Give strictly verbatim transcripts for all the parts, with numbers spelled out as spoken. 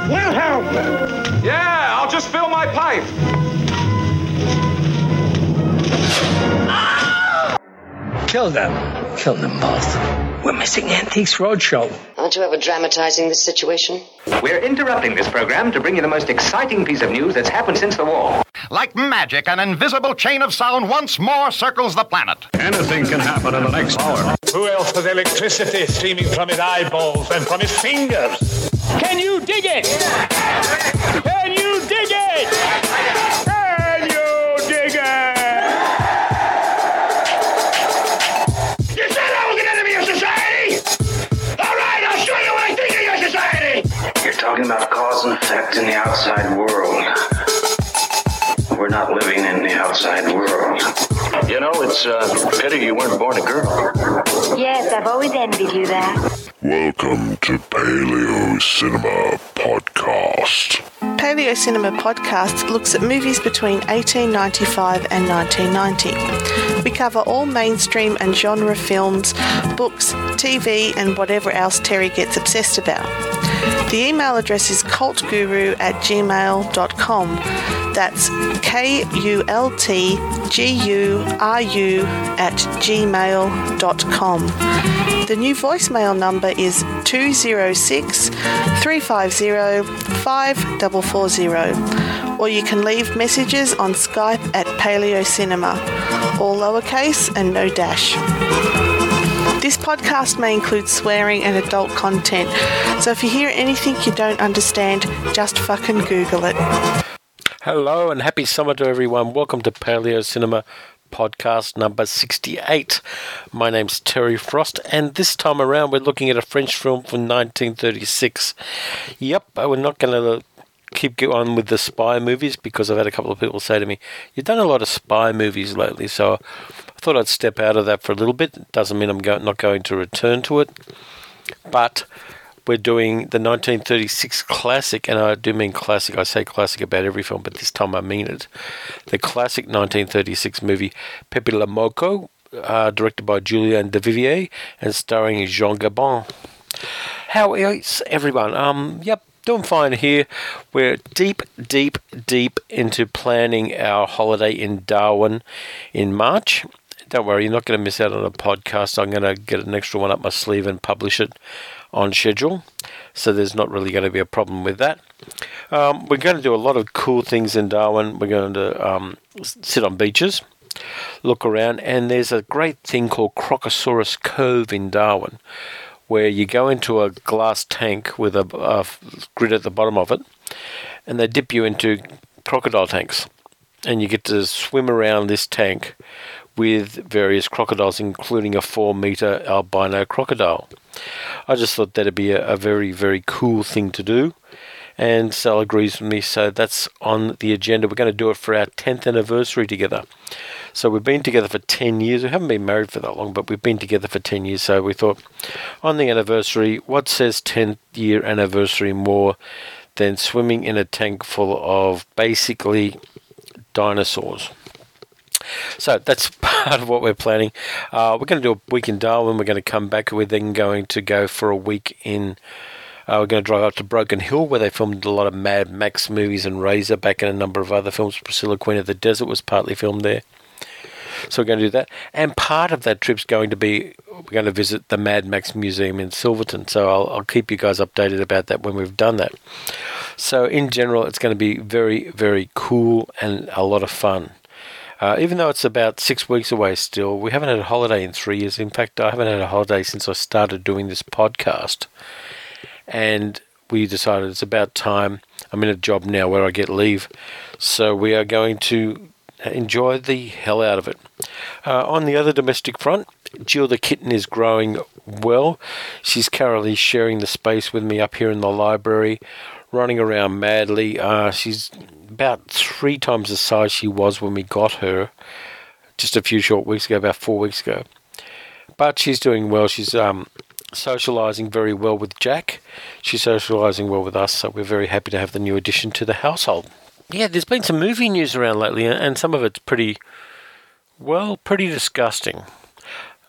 We'll help. Yeah, I'll just fill my pipe. Kill them. Kill them both. We're missing Antiques Roadshow. Aren't you ever dramatizing this situation? We're interrupting this program to bring you the most exciting piece of news that's happened since the war. Like magic, an invisible chain of sound once more circles the planet. Anything can happen in the next hour. Who else has electricity streaming from his eyeballs and from his fingers? Can you dig it? Can you dig it? Can you dig it? You said I was an enemy of society? All right, I'll show you what I think of your society. You're talking about cause and effect in the outside world. We're not living in the outside world. You know, it's a uh, pity you weren't born a girl. Yes, I've always envied you that. Welcome to Paleo Cinema Podcast. Paleo Cinema Podcast looks at movies between eighteen ninety-five and nineteen ninety. We cover all mainstream and genre films, books, T V, and whatever else Terry gets obsessed about. The email address is cultguru at gmail dot com. That's K U L T G U R U at gmail dot com. The new voicemail number is two oh six, three five oh, five four four oh, or you can leave messages on Skype at Paleo Cinema, all lowercase and no dash. This podcast may include swearing and adult content, so if you hear anything you don't understand, just fucking Google it. Hello and happy summer to everyone. Welcome to Paleo Cinema Podcast number sixty-eight. My name's Terry Frost, and this time around we're looking at a French film from nineteen thirty-six. Yep, we're not going to keep going with the spy movies because I've had a couple of people say to me, you've done a lot of spy movies lately, so I thought I'd step out of that for a little bit. It doesn't mean I'm go- not going to return to it, but we're doing the nineteen thirty-six classic, and I do mean classic. I say classic about every film, but this time I mean it. The classic nineteen thirty-six movie, Pepe Le Moko, uh, directed by Julien Duvivier and starring Jean Gabin. How is everyone? Um, yep, doing fine here. We're deep, deep, deep into planning our holiday in Darwin in March. Don't worry, you're not going to miss out on a podcast. I'm going to get an extra one up my sleeve and publish it on schedule, so there's not really going to be a problem with that. Um, we're going to do a lot of cool things in Darwin. We're going to um, sit on beaches, look around, and there's a great thing called Crocosaurus Cove in Darwin, where you go into a glass tank with a, a grid at the bottom of it, and they dip you into crocodile tanks, and you get to swim around this tank with various crocodiles, including a four-metre albino crocodile. I just thought that'd be a, a very, very cool thing to do, and Sal agrees with me, so that's on the agenda. We're going to do it for our tenth anniversary together. So we've been together for ten years. We haven't been married for that long, but we've been together for ten years, so we thought, on the anniversary, what says tenth-year anniversary more than swimming in a tank full of basically dinosaurs? So that's part of what we're planning. Uh, we're going to do a week in Darwin. We're going to come back. We're then going to go for a week in... Uh, we're going to drive up to Broken Hill, where they filmed a lot of Mad Max movies and Razor back in a number of other films. Priscilla, Queen of the Desert was partly filmed there. So we're going to do that. And part of that trip's going to be... We're going to visit the Mad Max Museum in Silverton. So I'll, I'll keep you guys updated about that when we've done that. So in general, it's going to be very, very cool and a lot of fun. Uh, even though it's about six weeks away still, we haven't had a holiday in three years. In fact, I haven't had a holiday since I started doing this podcast. And we decided it's about time. I'm in a job now where I get leave. So we are going to enjoy the hell out of it. Uh, on the other domestic front, Jill the kitten is growing well. She's currently sharing the space with me up here in the library, running around madly. Uh, she's about three times the size she was when we got her just a few short weeks ago, about four weeks ago. But she's doing well. She's um, socialising very well with Jack. She's socialising well with us, so we're very happy to have the new addition to the household. Yeah, there's been some movie news around lately, and some of it's pretty, well, pretty disgusting.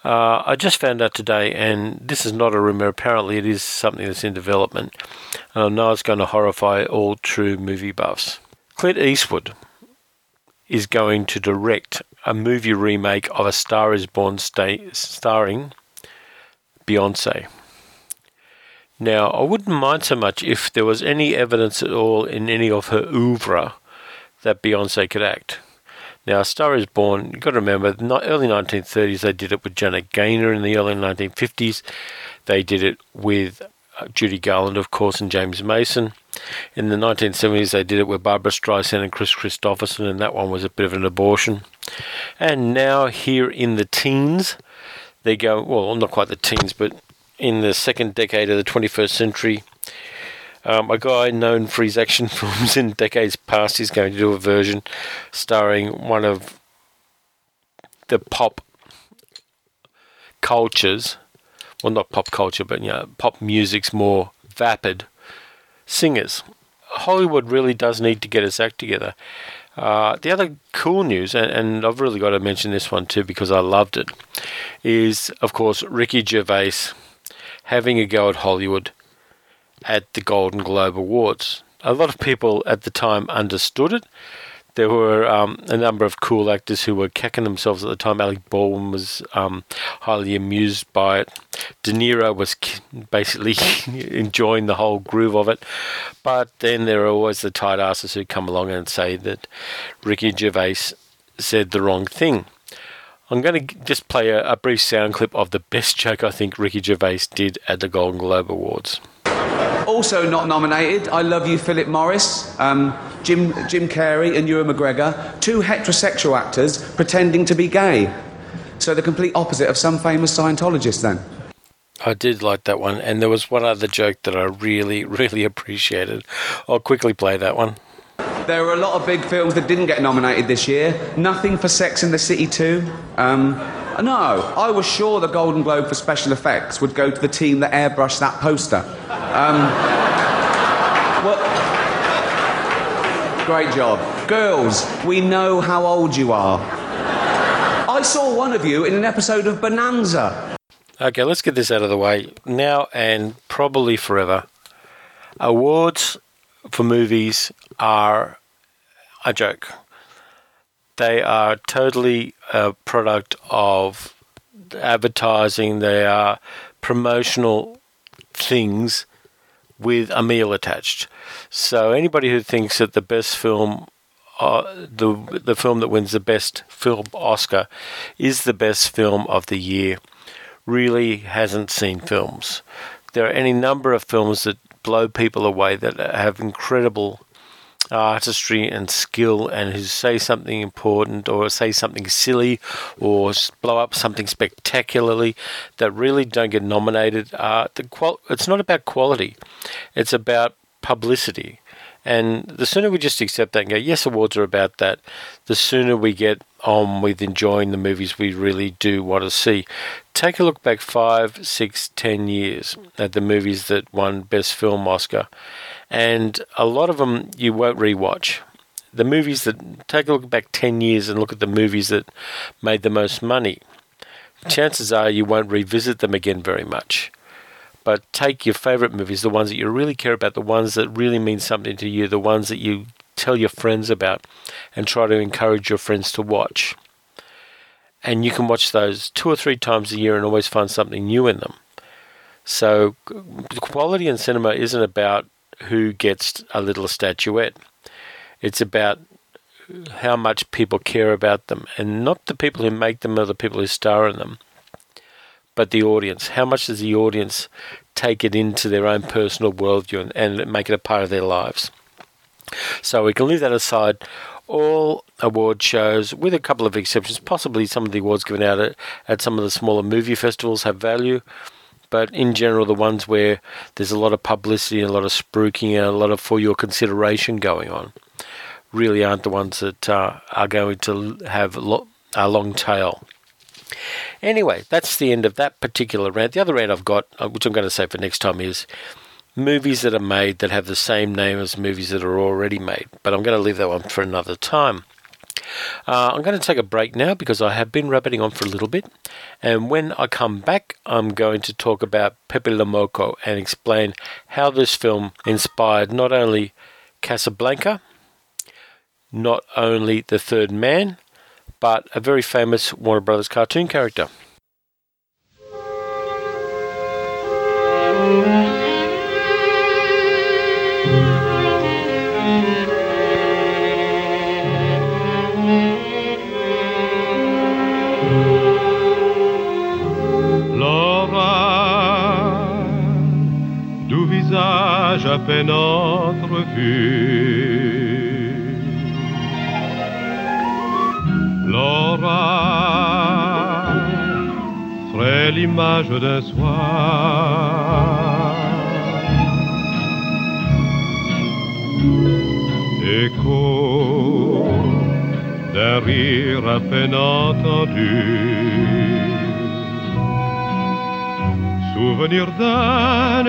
Uh, I just found out today, and this is not a rumour, apparently it is something that's in development, and I know it's going to horrify all true movie buffs. Clint Eastwood is going to direct a movie remake of A Star Is Born sta- starring Beyonce. Now, I wouldn't mind so much if there was any evidence at all in any of her oeuvre that Beyonce could act. Now, A Star Is Born, you've got to remember, in the early nineteen thirties, they did it with Janet Gaynor. In the early nineteen fifties, they did it with uh, Judy Garland, of course, and James Mason. In the nineteen seventies, they did it with Barbra Streisand and Chris Christopherson, and that one was a bit of an abortion. And now, here in the teens, they go, well, not quite the teens, but in the second decade of the twenty-first century, Um, a guy known for his action films in decades past is going to do a version starring one of the pop cultures, well, not pop culture, but, you know, pop music's more vapid singers. Hollywood really does need to get its act together. Uh, the other cool news, and, and I've really got to mention this one too because I loved it, is, of course, Ricky Gervais having a go at Hollywood at the Golden Globe Awards. A lot of people at the time understood it. There were um, a number of cool actors who were kicking themselves at the time. Alec Baldwin was um, highly amused by it. De Niro was basically enjoying the whole groove of it. But then there are always the tight asses who come along and say that Ricky Gervais said the wrong thing. I'm going to just play a, a brief sound clip of the best joke I think Ricky Gervais did at the Golden Globe Awards. Also not nominated, I Love You, Philip Morris, um, Jim Jim Carrey and Ewan McGregor, two heterosexual actors pretending to be gay. So the complete opposite of some famous Scientologists then. I did like that one, and there was one other joke that I really, really appreciated. I'll quickly play that one. There were a lot of big films that didn't get nominated this year. Nothing for Sex and the City two. Um, no, I was sure the Golden Globe for special effects would go to the team that airbrushed that poster. Um, well, great job. Girls, we know how old you are. I saw one of you in an episode of Bonanza. Okay, let's get this out of the way now and probably forever. Awards for movies are a joke. They are totally a product of advertising. They are promotional things with a meal attached. So anybody who thinks that the best film, uh, the the film that wins the best film Oscar is the best film of the year, really hasn't seen films. There are any number of films that blow people away, that have incredible artistry and skill, and who say something important or say something silly or blow up something spectacularly, that really don't get nominated. Uh, the qual- it's not about quality, it's about publicity. And the sooner we just accept that and go, yes, awards are about that, the sooner we get on with enjoying the movies we really do want to see. Take a look back five, six, ten years at the movies that won Best Film Oscar, and a lot of them you won't rewatch. The movies that, take a look back ten years and look at the movies that made the most money. Chances are you won't revisit them again very much. But take your favourite movies, the ones that you really care about, the ones that really mean something to you, the ones that you tell your friends about, and try to encourage your friends to watch. And you can watch those two or three times a year and always find something new in them. So quality in cinema isn't about who gets a little statuette. It's about how much people care about them, and not the people who make them or the people who star in them, but the audience. How much does the audience take it into their own personal worldview and, and make it a part of their lives? So we can leave that aside. All award shows, with a couple of exceptions, possibly some of the awards given out at, at some of the smaller movie festivals have value, but in general, the ones where there's a lot of publicity and a lot of spruiking and a lot of for your consideration going on really aren't the ones that uh, are going to have lo- a long tail. Anyway, that's the end of that particular rant. The other rant I've got, which I'm going to say for next time, is movies that are made that have the same name as movies that are already made. But I'm going to leave that one for another time. Uh, I'm going to take a break now because I have been rabbiting on for a little bit. And when I come back, I'm going to talk about Pepe Le Moko and explain how this film inspired not only Casablanca, not only The Third Man, but a very famous Warner Brothers cartoon character. À peine entrevue, Laura, frêle image d'un soir, écho d'un rire à peine entendu, souvenir d'un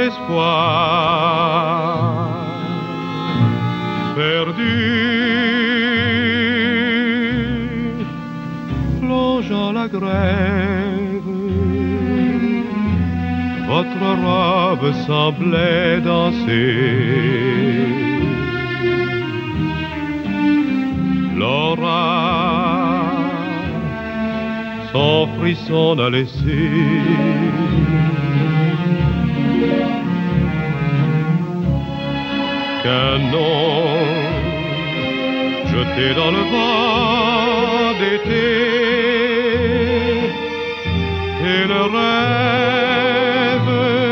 espoir perdu, plongeant la grève, votre robe semblait danser. Laura, son frisson a laissé qu'un nom jeté dans le vent d'été et le rêve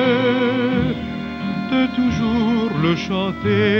de toujours le chanter.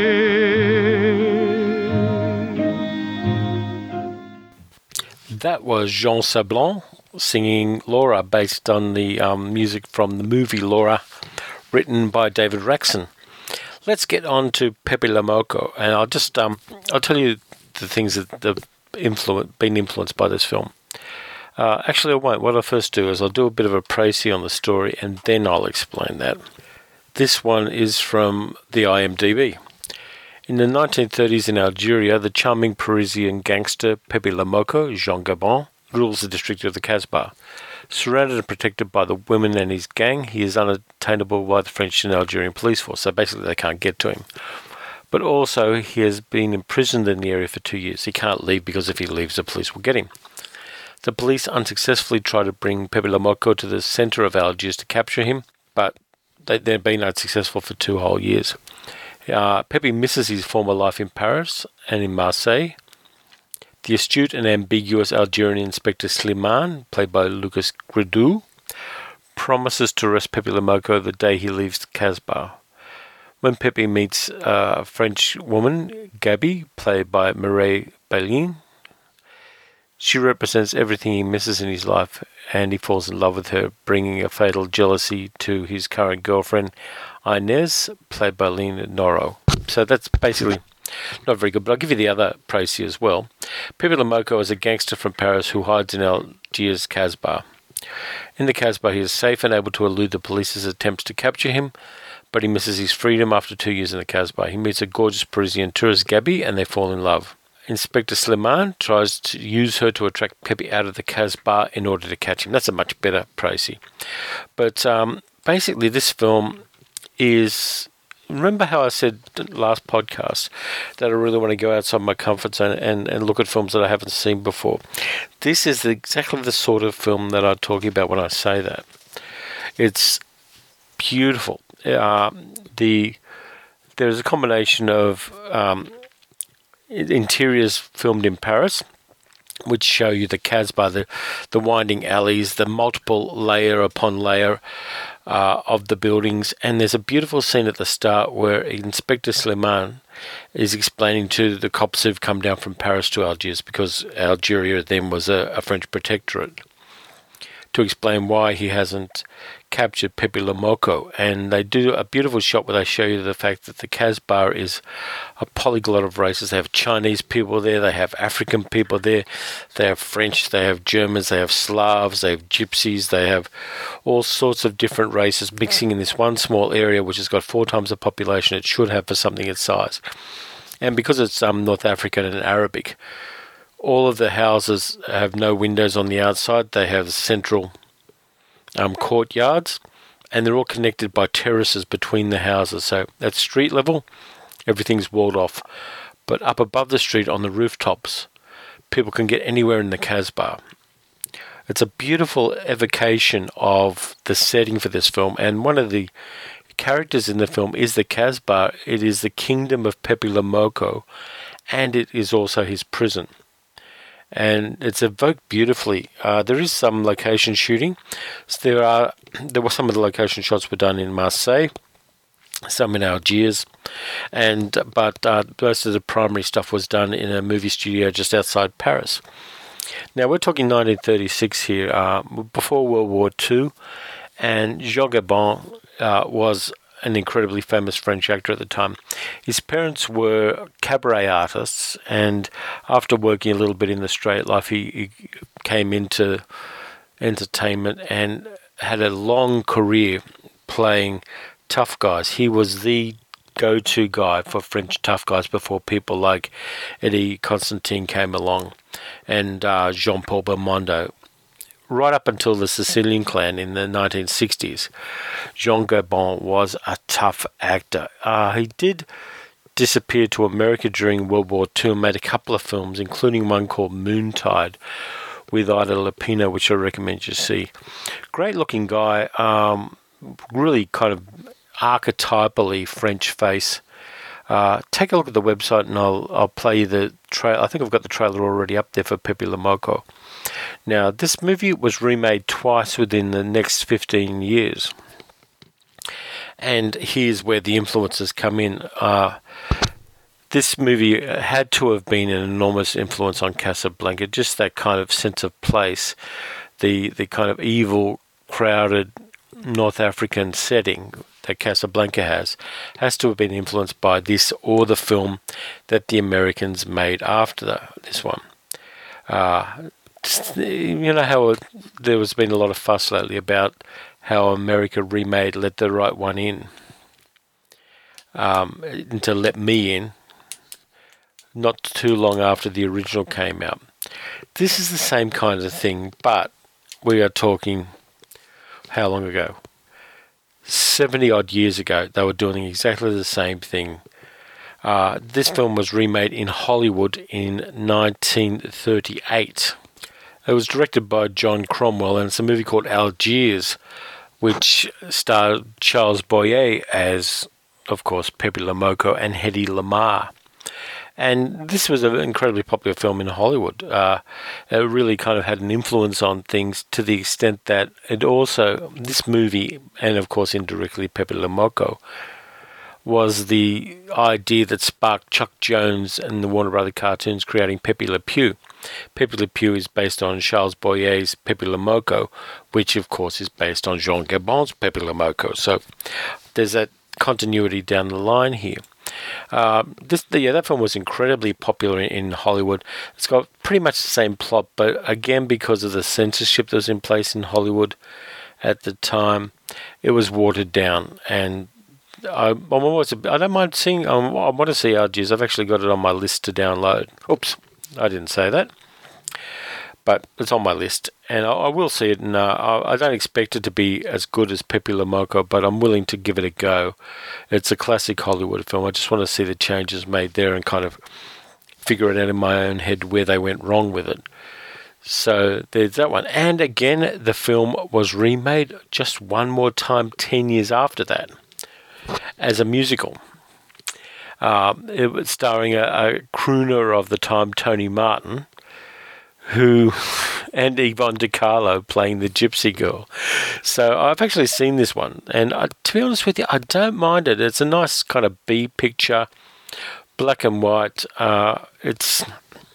That was Jean Sablon singing Laura, based on the um, music from the movie Laura, written by David Raksin. Let's get on to Pepe Le Moko, and I'll just um, I'll tell you the things that have influ- been influenced by this film. Uh, actually, I won't. What I'll first do is I'll do a bit of a précis on the story, and then I'll explain that. This one is from the I M D B. In the nineteen thirties in Algeria, the charming Parisian gangster Pepe Le Moko, Jean Gabon, rules the district of the Casbah. Surrounded and protected by the women and his gang, he is unattainable by the French and Algerian police force, so basically they can't get to him. But also, he has been imprisoned in the area for two years. He can't leave because if he leaves, the police will get him. The police unsuccessfully try to bring Pepe Le Moko to the centre of Algiers to capture him, but they, they've been unsuccessful for two whole years. Uh, Pepe misses his former life in Paris and in Marseille. The astute and ambiguous Algerian Inspector Slimane, played by Lucas Gredou, promises to arrest Pepe Le Moko the day he leaves the Casbah. When Pepe meets a French woman, Gabi, played by Mireille Bellin, she represents everything he misses in his life, and he falls in love with her, bringing a fatal jealousy to his current girlfriend, Inez, played by Lena Noro. So that's basically not very good, but I'll give you the other précis as well. Pepe Le Moko is a gangster from Paris who hides in Algiers' Casbah. In the Casbah, he is safe and able to elude the police's attempts to capture him, but he misses his freedom after two years in the Casbah. He meets a gorgeous Parisian tourist, Gabi, and they fall in love. Inspector Slimane tries to use her to attract Pepe out of the Casbah in order to catch him. That's a much better précis. But um, basically, this film is... Remember how I said last podcast that I really want to go outside my comfort zone and, and look at films that I haven't seen before? This is exactly the sort of film that I'm talking about when I say that. It's beautiful. Uh, the There's a combination of... Um, interiors filmed in Paris, which show you the Casbah, the, the winding alleys, the multiple layer upon layer uh, of the buildings. And there's a beautiful scene at the start where Inspector Slimane is explaining to the cops who've come down from Paris to Algiers, because Algeria then was a, a French protectorate, to explain why he hasn't captured Pepe Le Moko. And they do a beautiful shot where they show you the fact that the Casbah is a polyglot of races. They have Chinese people there, they have African people there, they have French, they have Germans, they have Slavs, they have Gypsies, they have all sorts of different races mixing in this one small area, which has got four times the population it should have for something its size. And because it's um, North African and Arabic, All of the houses have no windows on the outside. They have central um, courtyards, and they're all connected by terraces between the houses. So at street level, everything's walled off. But up above the street on the rooftops, people can get anywhere in the Casbah. It's a beautiful evocation of the setting for this film, and one of the characters in the film is the Casbah. It is the kingdom of Pepe Le Moko, and it is also his prison. And it's evoked beautifully. Uh, there is some location shooting. So there are there were some of the location shots were done in Marseille, some in Algiers, and but uh, most of the primary stuff was done in a movie studio just outside Paris. Now we're talking nineteen thirty-six here, uh, before World War Two, and Jean Gabin uh, was an incredibly famous French actor at the time. His parents were cabaret artists, and after working a little bit in the straight life, he, he came into entertainment and had a long career playing tough guys. He was the go-to guy for French tough guys before people like Eddie Constantine came along and uh, Jean-Paul Belmondo. Right up until the Sicilian Clan in the nineteen sixties, Jean Gabin was a tough actor. Uh, he did disappear to America during World War Two and made a couple of films, including one called Moontide with Ida Lupino, which I recommend you see. Great looking guy, um, really kind of archetypally French face. Uh, take a look at the website and I'll I'll play you the trailer. I think I've got the trailer already up there for Pepe Le Moko. Now, this movie was remade twice within the next fifteen years. And here's where the influences come in. Uh, this movie had to have been an enormous influence on Casablanca, just that kind of sense of place, the, the kind of evil, crowded North African setting that Casablanca has, has to have been influenced by this or the film that the Americans made after the, this one. Uh, you know how there has been a lot of fuss lately about how America remade Let the Right One In, um, into Let Me In, not too long after the original came out. This is the same kind of thing, but we are talking how long ago? seventy odd years ago, they were doing exactly the same thing. Uh, this film was remade in Hollywood in nineteen thirty-eight. It was directed by John Cromwell, and it's a movie called Algiers, which starred Charles Boyer as, of course, Pepe Le Moko and Hedy Lamarr. And this was an incredibly popular film in Hollywood. Uh, it really kind of had an influence on things to the extent that it also, this movie, and of course indirectly Pepe Le Moko, was the idea that sparked Chuck Jones and the Warner Brothers cartoons creating Pepe Le Pew. Pepe Le Pew is based on Charles Boyer's Pepe Le Moko, which of course is based on Jean Gabin's Pepe Le Moko. So there's that continuity down the line here. Uh, this, yeah, that film was incredibly popular in, in Hollywood. It's got pretty much the same plot, but again, because of the censorship that was in place in Hollywood at the time, it was watered down. And I, I'm always, I don't mind seeing. Um, I want to see Algiers. I've actually got it on my list to download. Oops, I didn't say that. But it's on my list, and I, I will see it. And uh, I, I don't expect it to be as good as Pepe Le Moko, but I'm willing to give it a go. It's a classic Hollywood film. I just want to see the changes made there and kind of figure it out in my own head where they went wrong with it. So there's that one. And again, the film was remade just one more time ten years after that as a musical. Uh, it was starring a, a crooner of the time, Tony Martin, who and Yvonne De Carlo playing the Gypsy Girl. So I've actually seen this one, and I, to be honest with you, I don't mind it. It's a nice kind of B picture, black and white. Uh, it's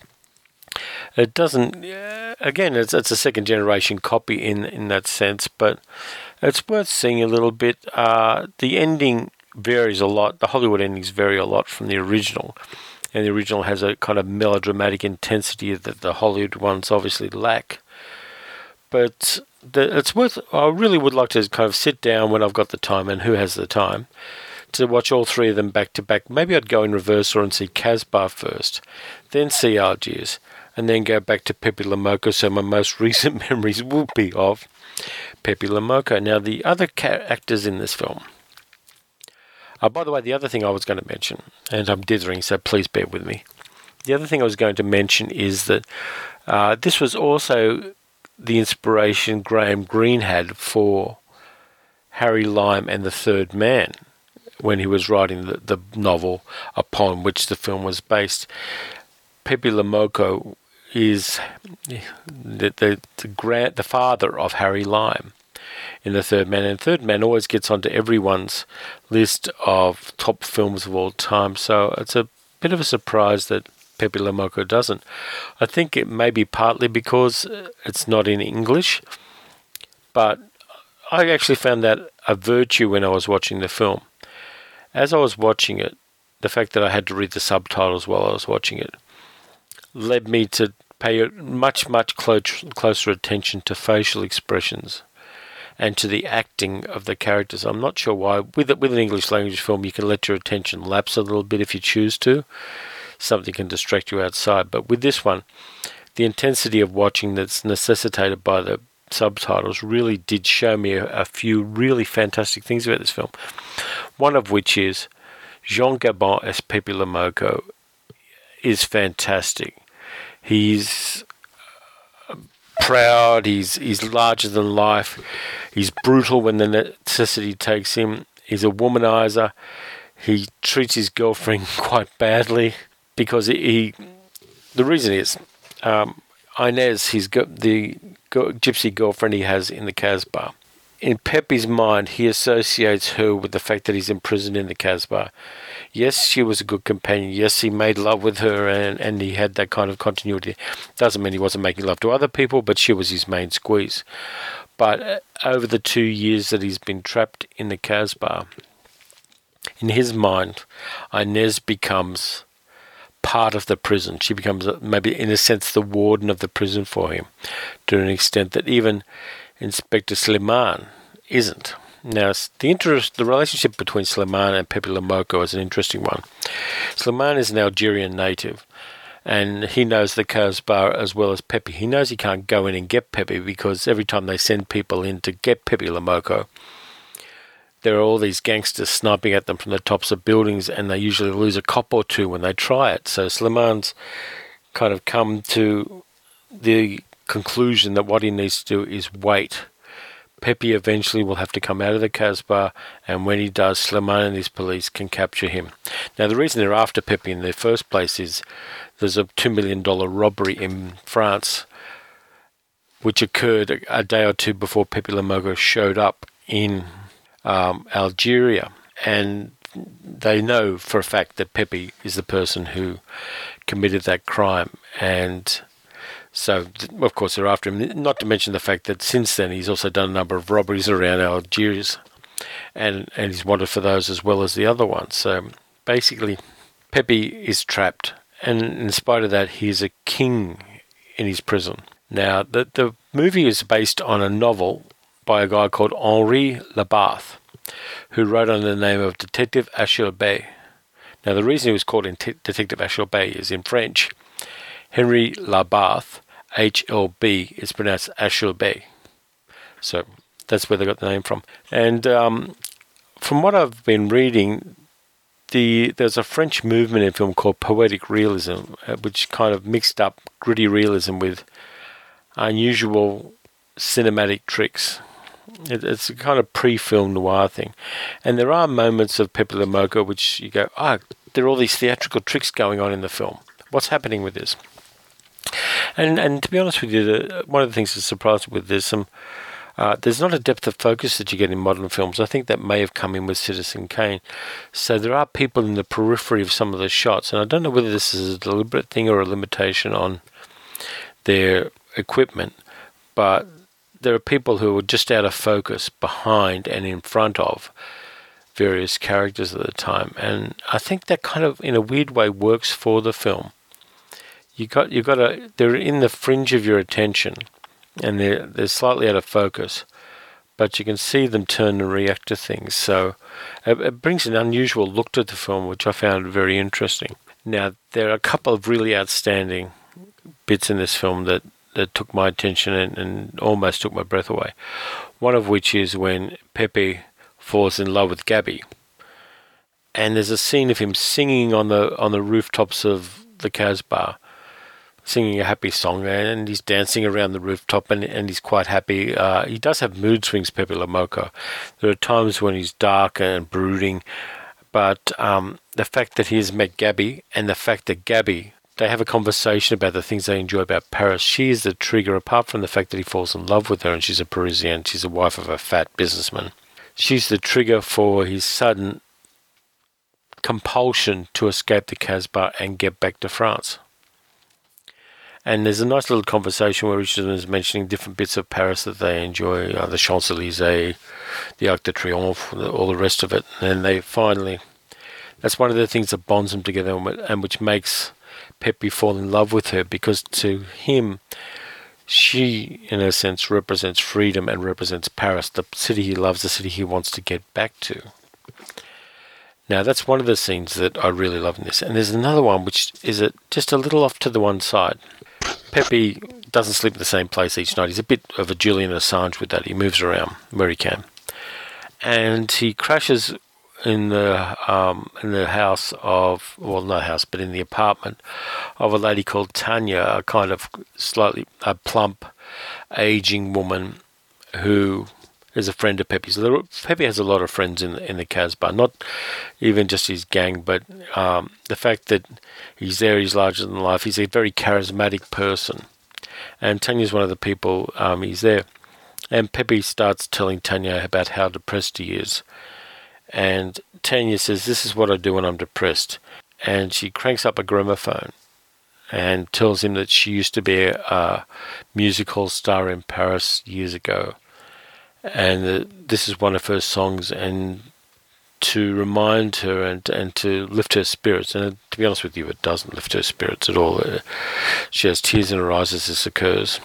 it doesn't uh, again, it's it's a second generation copy in in that sense, but it's worth seeing a little bit. Uh, the ending varies a lot. The Hollywood endings vary a lot from the original. And the original has a kind of melodramatic intensity that the Hollywood ones obviously lack. But the, it's worth, I really would like to kind of sit down when I've got the time, and who has the time, to watch all three of them back to back. Maybe I'd go in reverse or and see Casbah first, then see Algiers, and then go back to Pepe Le Moco, so my most recent memories will be of Pepe Le Moco. Now, the other ca- actors in this film. Uh, by the way, the other thing I was going to mention, and I'm dithering, so please bear with me. The other thing I was going to mention is that uh, this was also the inspiration Graham Greene had for Harry Lime and the Third Man when he was writing the, the novel upon which the film was based. Pepe Le Moco is the the the, grand, the father of Harry Lime in The Third Man, and Third Man always gets onto everyone's list of top films of all time, so it's a bit of a surprise that Pepe Le Moco doesn't. I think it may be partly because it's not in English, but I actually found that a virtue when I was watching the film. As I was watching it, the fact that I had to read the subtitles while I was watching it led me to pay much, much clo- closer attention to facial expressions and to the acting of the characters. I'm not sure why. With with an English language film, you can let your attention lapse a little bit if you choose to. Something can distract you outside. But with this one, the intensity of watching that's necessitated by the subtitles really did show me a, a few really fantastic things about this film. One of which is Jean Gabin as Pepe Le Moco is fantastic. He's proud, he's he's larger than life, he's brutal when the necessity takes him, he's a womanizer, he treats his girlfriend quite badly because he, the reason is, um, Inez, he's got the gypsy girlfriend he has in the Casbah. In Pepe's mind, he associates her with the fact that he's imprisoned in the Casbah. Yes, she was a good companion. Yes, he made love with her and, and he had that kind of continuity. Doesn't mean he wasn't making love to other people, but she was his main squeeze. But over the two years that he's been trapped in the Casbah, in his mind, Inez becomes part of the prison. She becomes, maybe in a sense, the warden of the prison for him, to an extent that even Inspector Slimane isn't. Now, the interest, the relationship between Slimane and Pepe Le Moco is an interesting one. Slimane is an Algerian native, and he knows the Casbah as well as Pepe. He knows he can't go in and get Pepe because every time they send people in to get Pepe Le Moco, there are all these gangsters sniping at them from the tops of buildings, and they usually lose a cop or two when they try it. So Slimane's kind of come to the conclusion that what he needs to do is wait. Pepe eventually will have to come out of the Casbah, and when he does, Slimane and his police can capture him. Now, the reason they're after Pepe in the first place is there's a two million dollars robbery in France, which occurred a day or two before Pepe Le Moco showed up in um, Algeria, and they know for a fact that Pepe is the person who committed that crime, and so, of course, they're after him, not to mention the fact that since then he's also done a number of robberies around Algiers, and, and he's wanted for those as well as the other ones. So, basically, Pepe is trapped, and in spite of that, he's a king in his prison. Now, the, the movie is based on a novel by a guy called Henri Labarthe, who wrote under the name of Detective Achille Bey. Now, the reason he was called Detective Achille Bey is in French, Henri Labarthe, H L B, is pronounced Achille Bey. So that's where they got the name from. And um, from what I've been reading, the there's a French movement in film called poetic realism, uh, which kind of mixed up gritty realism with unusual cinematic tricks. It, it's a kind of pre-film noir thing. And there are moments of Pepe Le Moco which you go, ah, oh, there are all these theatrical tricks going on in the film. What's happening with this? And and to be honest with you, the, one of the things that surprised me with this, some uh, there's not a depth of focus that you get in modern films. I think that may have come in with Citizen Kane. So there are people in the periphery of some of the shots, and I don't know whether this is a deliberate thing or a limitation on their equipment, but there are people who are just out of focus behind and in front of various characters at the time, and I think that kind of, in a weird way, works for the film. You got you got to they're in the fringe of your attention, and they're they're slightly out of focus, but you can see them turn and react to things. So it, it brings an unusual look to the film, which I found very interesting. Now, there are a couple of really outstanding bits in this film that, that took my attention and, and almost took my breath away. One of which is when Pepe falls in love with Gabby. And there's a scene of him singing on the on the rooftops of the Casbah, singing a happy song there, and he's dancing around the rooftop, and, and he's quite happy. Uh, he does have mood swings, Pepe Le Moko. There are times when he's dark and brooding, but um, the fact that he has met Gabby, and the fact that Gabby, they have a conversation about the things they enjoy about Paris. She is the trigger, apart from the fact that he falls in love with her, and she's a Parisian, she's a wife of a fat businessman. She's the trigger for his sudden compulsion to escape the Casbah and get back to France. And there's a nice little conversation where each of them is mentioning different bits of Paris that they enjoy, uh, the Champs-Élysées, the Arc de Triomphe, all the rest of it. And they finally, that's one of the things that bonds them together, and which makes Pepe fall in love with her, because to him, she, in a sense, represents freedom and represents Paris, the city he loves, the city he wants to get back to. Now, that's one of the scenes that I really love in this. And there's another one which is a, just a little off to the one side. Pepe doesn't sleep in the same place each night. He's a bit of a Julian Assange with that. He moves around where he can. And he crashes in the um, in the house of, well, not house, but in the apartment of a lady called Tanya, a kind of slightly a plump, aging woman who is a friend of Pepe's. Pepe has a lot of friends in the, in the Casbah, not even just his gang, but um, the fact that he's there, he's larger than life, he's a very charismatic person. And Tanya's one of the people, um, he's there. And Pepe starts telling Tanya about how depressed he is. And Tanya says, "This is what I do when I'm depressed." And she cranks up a gramophone and tells him that she used to be a, a musical star in Paris years ago. And uh, this is one of her songs, and to remind her and and to lift her spirits. And uh, to be honest with you, it doesn't lift her spirits at all. Uh, she has tears in her eyes as this occurs.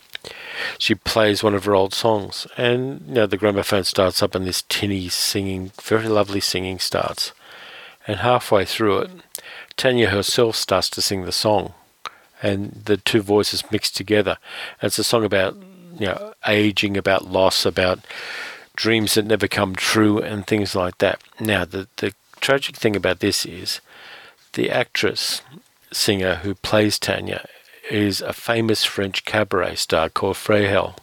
She plays one of her old songs, and you know, the gramophone starts up, and this tinny singing, very lovely singing starts. And halfway through it, Tanya herself starts to sing the song, and the two voices mix together. And it's a song about, you know, aging, about loss, about dreams that never come true, and things like that. Now, the, the tragic thing about this is the actress, singer who plays Tanya is a famous French cabaret star called Freyhel.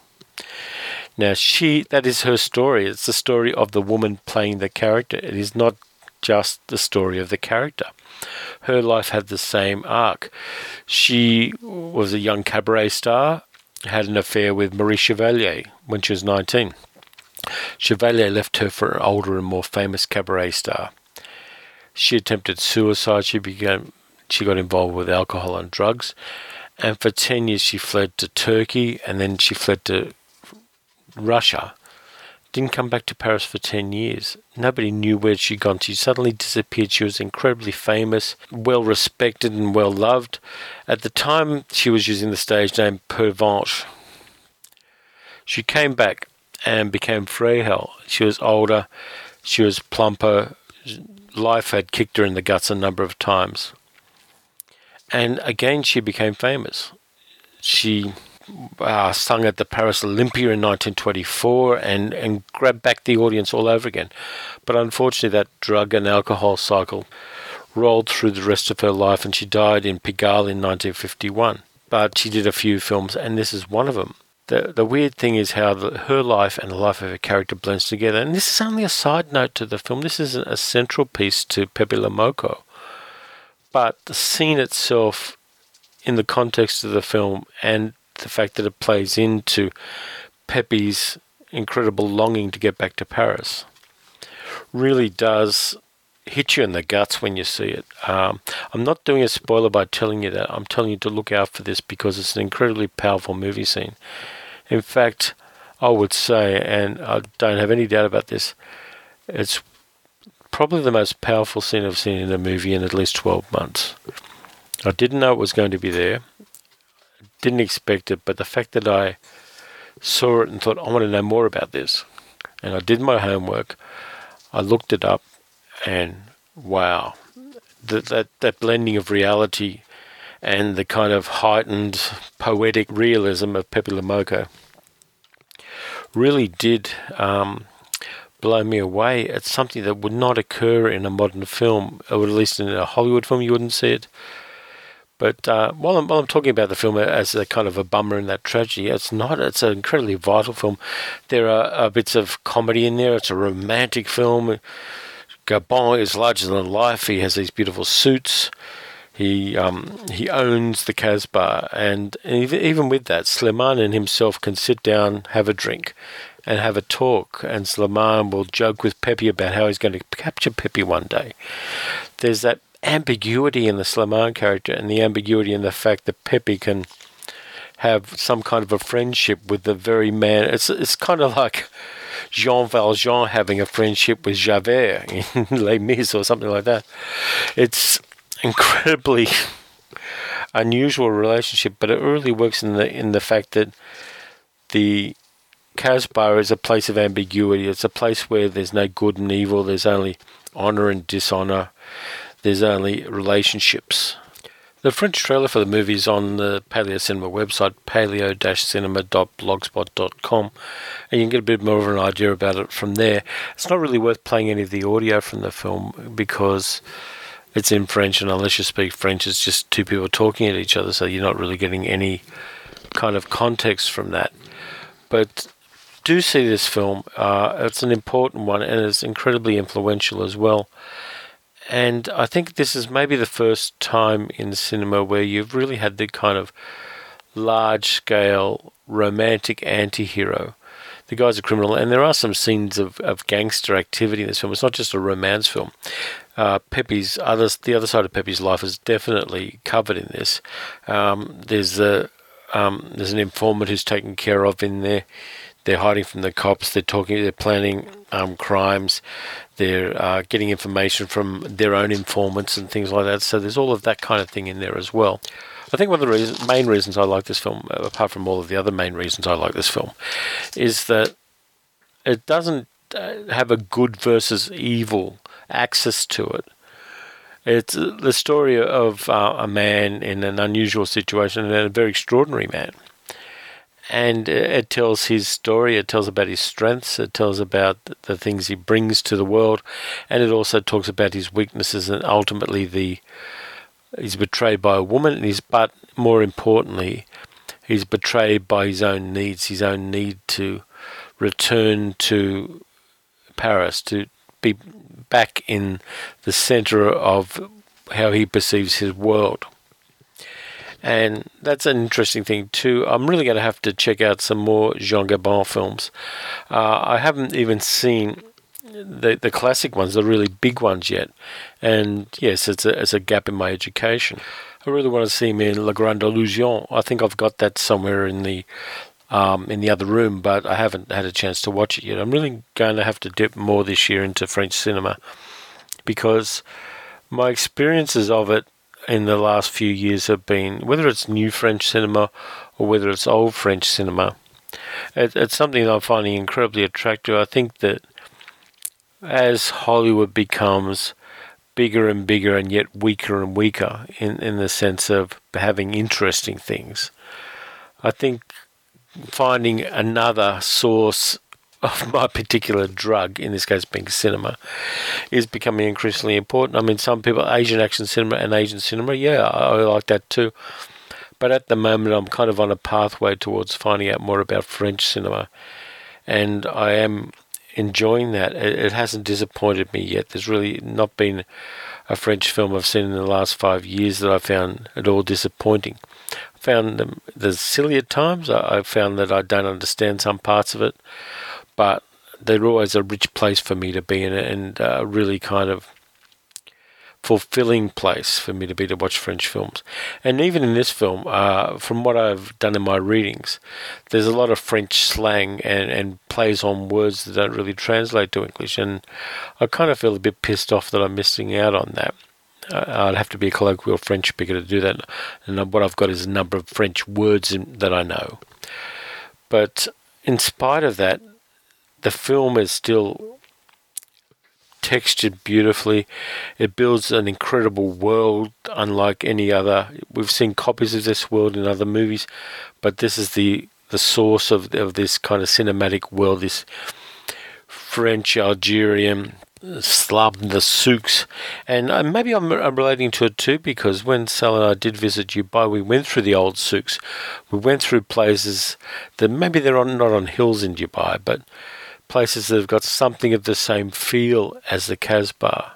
Now, she, that is her story. It's the story of the woman playing the character. It is not just the story of the character. Her life had the same arc. She was a young cabaret star, had an affair with Marie Chevalier when she was nineteen. Chevalier left her for an older and more famous cabaret star. She attempted suicide. She began, she got involved with alcohol and drugs. And for ten years she fled to Turkey, and then she fled to Russia. Didn't come back to Paris for ten years. Nobody knew where she'd gone. She suddenly disappeared. She was incredibly famous, well respected and well loved. At the time, she was using the stage name Pervenche. She came back and became Freyhel. She was older. She was plumper. Life had kicked her in the guts a number of times. And again, she became famous. She uh, sung at the Paris Olympia in nineteen twenty-four and, and grabbed back the audience all over again. But unfortunately, that drug and alcohol cycle rolled through the rest of her life, and she died in Pigalle in nineteen fifty-one. But she did a few films, and this is one of them. The the weird thing is how the, her life and the life of her character blends together. And this is only a side note to the film. This isn't a central piece to Pepe Le Moko. But the scene itself, in the context of the film, and the fact that it plays into Pepe's incredible longing to get back to Paris, really does hit you in the guts when you see it. Um, I'm not doing a spoiler by telling you that. I'm telling you to look out for this because it's an incredibly powerful movie scene. In fact, I would say, and I don't have any doubt about this, it's probably the most powerful scene I've seen in a movie in at least twelve months. I didn't know it was going to be there. Didn't expect it, but the fact that I saw it and thought, I want to know more about this. And I did my homework. I looked it up, and wow. That, that, that blending of reality and the kind of heightened poetic realism of Pepe Le Moko really did um, blow me away. It's something that would not occur in a modern film, or at least in a Hollywood film you wouldn't see it. But uh, while, I'm, while I'm talking about the film as a kind of a bummer in that tragedy, it's not. It's an incredibly vital film. There are uh, bits of comedy in there. It's a romantic film. Gabon is larger than life. He has these beautiful suits. He um, he owns the Casbah. And even, even with that, Slimane and himself can sit down, have a drink, and have a talk. And Slimane will joke with Pepe about how he's going to capture Pepe one day. There's that ambiguity in the Slimane character, and the ambiguity in the fact that Pepe can have some kind of a friendship with the very man. It's it's kind of like Jean Valjean having a friendship with Javert in Les Mis or something like that. It's incredibly unusual relationship, but it really works in the in the fact that the Casbah is a place of ambiguity. It's a place where there's no good and evil. There's only honor and dishonor. There's only relationships. The French trailer for the movie is on the Paleo Cinema website, paleo dash cinema dot blogspot dot com, and you can get a bit more of an idea about it from there. It's not really worth playing any of the audio from the film because it's in French, and unless you speak French, it's just two people talking at each other, so you're not really getting any kind of context from that. But do see this film. Uh, it's an important one, and it's incredibly influential as well. And I think this is maybe the first time in cinema where you've really had the kind of large-scale romantic anti-hero. The guy's a criminal, and there are some scenes of, of gangster activity in this film. It's not just a romance film. Uh, Pepe's other, the other side of Pepe's life is definitely covered in this. Um, there's a um, there's an informant who's taken care of in there. They're hiding from the cops. They're talking. They're planning um, crimes. They're uh, getting information from their own informants and things like that. So there's all of that kind of thing in there as well. I think one of the reason, main reasons I like this film, apart from all of the other main reasons I like this film, is that it doesn't uh, have a good versus evil axis to it. It's the story of uh, a man in an unusual situation, and a very extraordinary man. And it tells his story, it tells about his strengths, it tells about the things he brings to the world, and it also talks about his weaknesses, and ultimately the he's betrayed by a woman, and he's, but more importantly, he's betrayed by his own needs, his own need to return to Paris, to be back in the centre of how he perceives his world. And that's an interesting thing too. I'm really going to have to check out some more Jean Gabon films. Uh, I haven't even seen the the classic ones, the really big ones yet. And yes, it's a it's a gap in my education. I really want to see him in La Grande Illusion. I think I've got that somewhere in the um, in the other room, but I haven't had a chance to watch it yet. I'm really going to have to dip more this year into French cinema because my experiences of it in the last few years have been, whether it's new French cinema or whether it's old French cinema, it, it's something that I'm finding incredibly attractive. I think that as Hollywood becomes bigger and bigger and yet weaker and weaker in, in the sense of having interesting things, I think finding another source of my particular drug, in this case being cinema, is becoming increasingly important. I mean, some people, Asian action cinema and Asian cinema, yeah, I, I like that too. But at the moment, I'm kind of on a pathway towards finding out more about French cinema. And I am enjoying that. It, it hasn't disappointed me yet. There's really not been a French film I've seen in the last five years that I found at all disappointing. I found them the silly at times. I, I found that I don't understand some parts of it. But they're always a rich place for me to be in, and a really kind of fulfilling place for me to be to watch French films. And even in this film, uh, from what I've done in my readings, there's a lot of French slang and, and plays on words that don't really translate to English, and I kind of feel a bit pissed off that I'm missing out on that. Uh, I'd have to be a colloquial French speaker to do that, and what I've got is a number of French words in, that I know. But in spite of that, the film is still textured beautifully. It builds an incredible world unlike any other. We've seen copies of this world in other movies, but this is the, the source of, of this kind of cinematic world, this French, Algerian, slum, the souks. And uh, maybe I'm, I'm relating to it too, because when Sal and I did visit Dubai, we went through the old souks. We went through places that maybe they're on, not on hills in Dubai, but places that have got something of the same feel as the Casbah.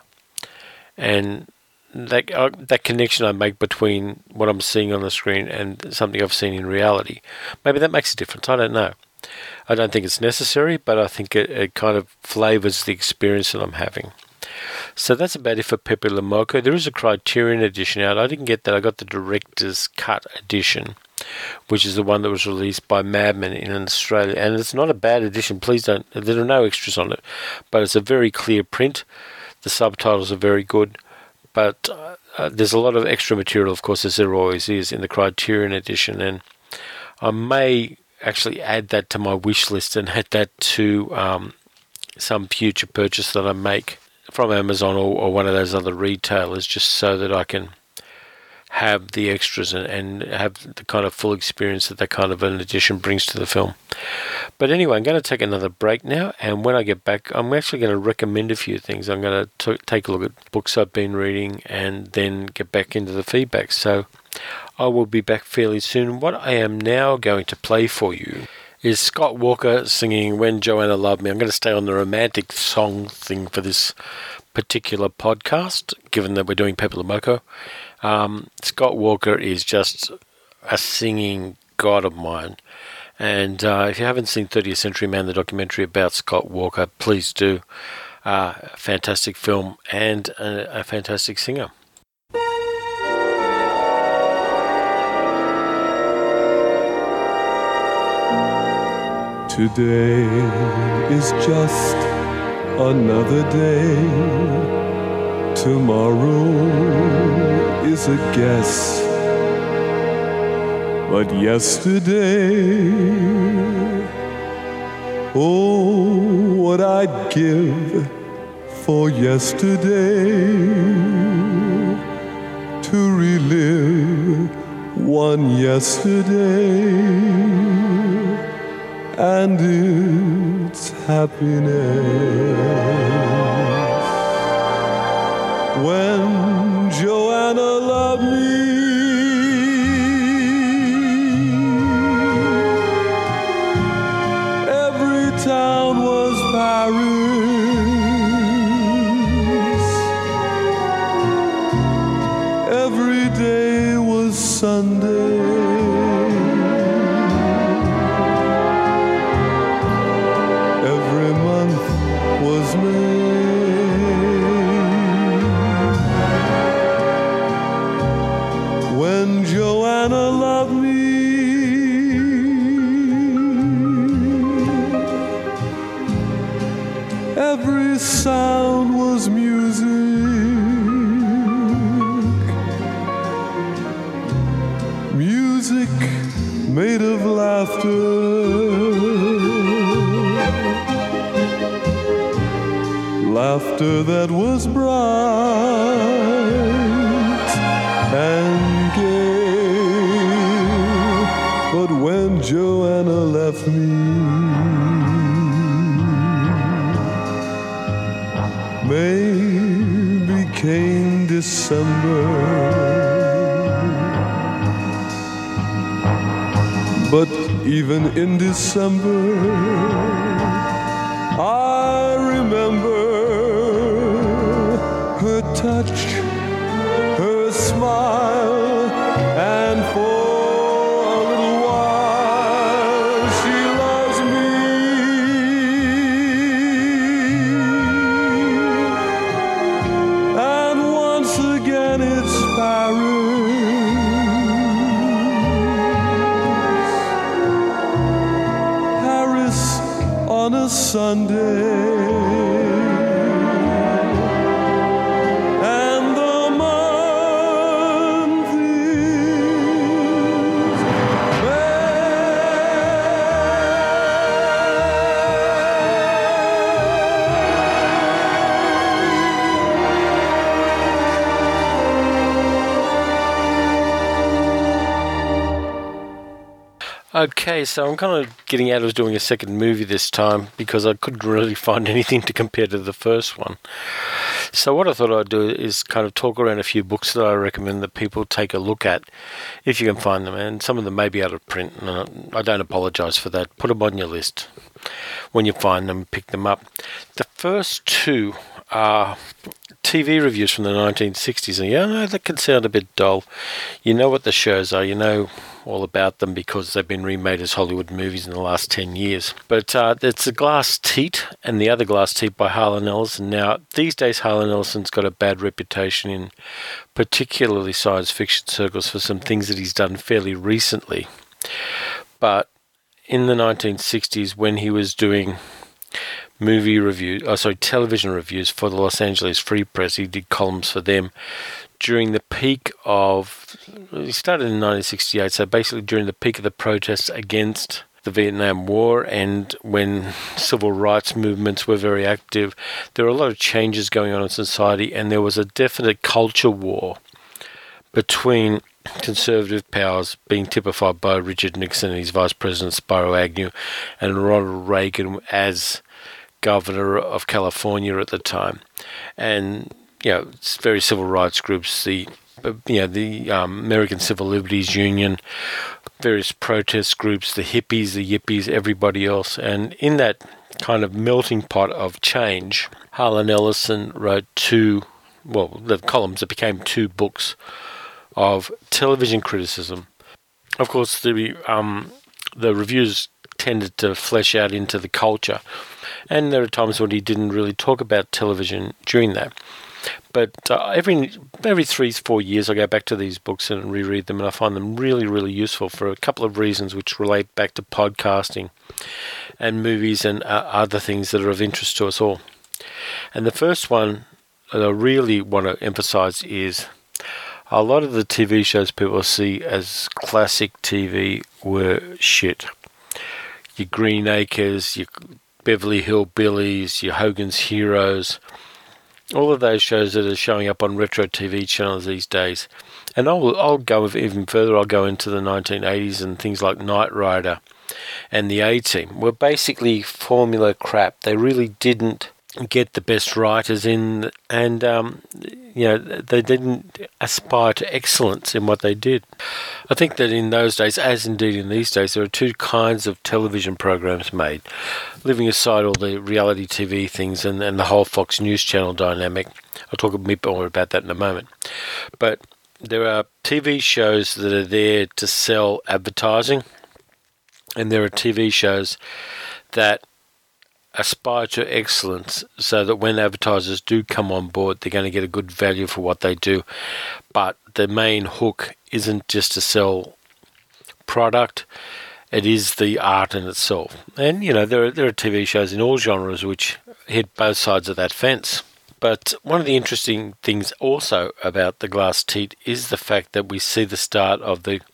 And that, uh, that connection I make between what I'm seeing on the screen and something I've seen in reality, maybe that makes a difference. I don't know. I don't think it's necessary, but I think it, it kind of flavours the experience that I'm having. So that's about it for Pepe Le Moko. There is a Criterion edition out. I didn't get that. I got the Director's Cut edition, which is the one that was released by Madman in Australia. And it's not a bad edition. Please don't... There are no extras on it. But it's a very clear print. The subtitles are very good. But uh, there's a lot of extra material, of course, as there always is, in the Criterion edition. And I may actually add that to my wish list and add that to um, some future purchase that I make from Amazon or, or one of those other retailers, just so that I can have the extras and, and have the kind of full experience that that kind of an edition brings to the film. But anyway, I'm going to take another break now, and when I get back, I'm actually going to recommend a few things. I'm going to take a look at books I've been reading and then get back into the feedback. So I will be back fairly soon. What I am now going to play for you is Scott Walker singing When Joanna Loved Me. I'm going to stay on the romantic song thing for this particular podcast, given that we're doing Pepe Le Moko. Um, Scott Walker is just a singing god of mine. And uh, if you haven't seen thirtieth Century Man, the documentary about Scott Walker, please do. Uh, a fantastic film and a, a fantastic singer. Today is just another day. Tomorrow is a guess. But yesterday, oh, what I'd give for yesterday, to relive one yesterday and its happiness. When Joanna loved me, every town was Paris, every day was Sunday. Sound was music, music made of laughter, laughter that was bright and gay. But when Joanna left me, May became December, but even in December, I remember her touch, her smile, and for a little while she loves me. It's Paris, Paris on a Sunday. Okay, so I'm kind of getting out of doing a second movie this time because I couldn't really find anything to compare to the first one. So what I thought I'd do is kind of talk around a few books that I recommend that people take a look at if you can find them. And some of them may be out of print, and I don't apologise for that. Put them on your list. When you find them, pick them up. The first two are T V reviews from the nineteen sixties. And yeah, no, that can sound a bit dull. You know what the shows are. You know all about them because they've been remade as Hollywood movies in the last ten years. But uh, it's The Glass Teat and The Other Glass Teat by Harlan Ellison. Now, these days Harlan Ellison's got a bad reputation in particularly science fiction circles for some things that he's done fairly recently. But in the nineteen sixties, when he was doing movie reviews, oh sorry, television reviews for the Los Angeles Free Press, he did columns for them during the peak of, he started in nineteen sixty-eight, so basically during the peak of the protests against the Vietnam War and when civil rights movements were very active. There were a lot of changes going on in society, and there was a definite culture war between conservative powers being typified by Richard Nixon and his Vice President Spiro Agnew and Ronald Reagan as governor of California at the time. And, you know, various civil rights groups, the, you know, the um, American Civil Liberties Union, various protest groups, the hippies, the yippies, everybody else. And in that kind of melting pot of change, Harlan Ellison wrote two, well, the columns that became two books of television criticism. Of course, the um, the reviews tended to flesh out into the culture, and there are times when he didn't really talk about television during that. But uh, every every three, four years, I go back to these books and reread them, and I find them really, really useful for a couple of reasons, which relate back to podcasting and movies and uh, other things that are of interest to us all. And the first one that I really want to emphasize is a lot of the T V shows people see as classic T V were shit. Your Green Acres, your Beverly Hillbillies, your Hogan's Heroes, all of those shows that are showing up on retro T V channels these days. And I'll, I'll go even further. I'll go into the nineteen eighties and things like Knight Rider and the A-Team were basically formula crap. They really didn't get the best writers in, and um, you know, they didn't aspire to excellence in what they did. I think that in those days, as indeed in these days, there are two kinds of television programs made, leaving aside all the reality T V things and, and the whole Fox News Channel dynamic. I'll talk a bit more about that in a moment. But there are T V shows that are there to sell advertising, and there are T V shows that aspire to excellence so that when advertisers do come on board, they're going to get a good value for what they do. But the main hook isn't just to sell product, it is the art in itself. And, you know, there are, there are T V shows in all genres which hit both sides of that fence. But one of the interesting things also about The Glass Teat is the fact that we see the start of the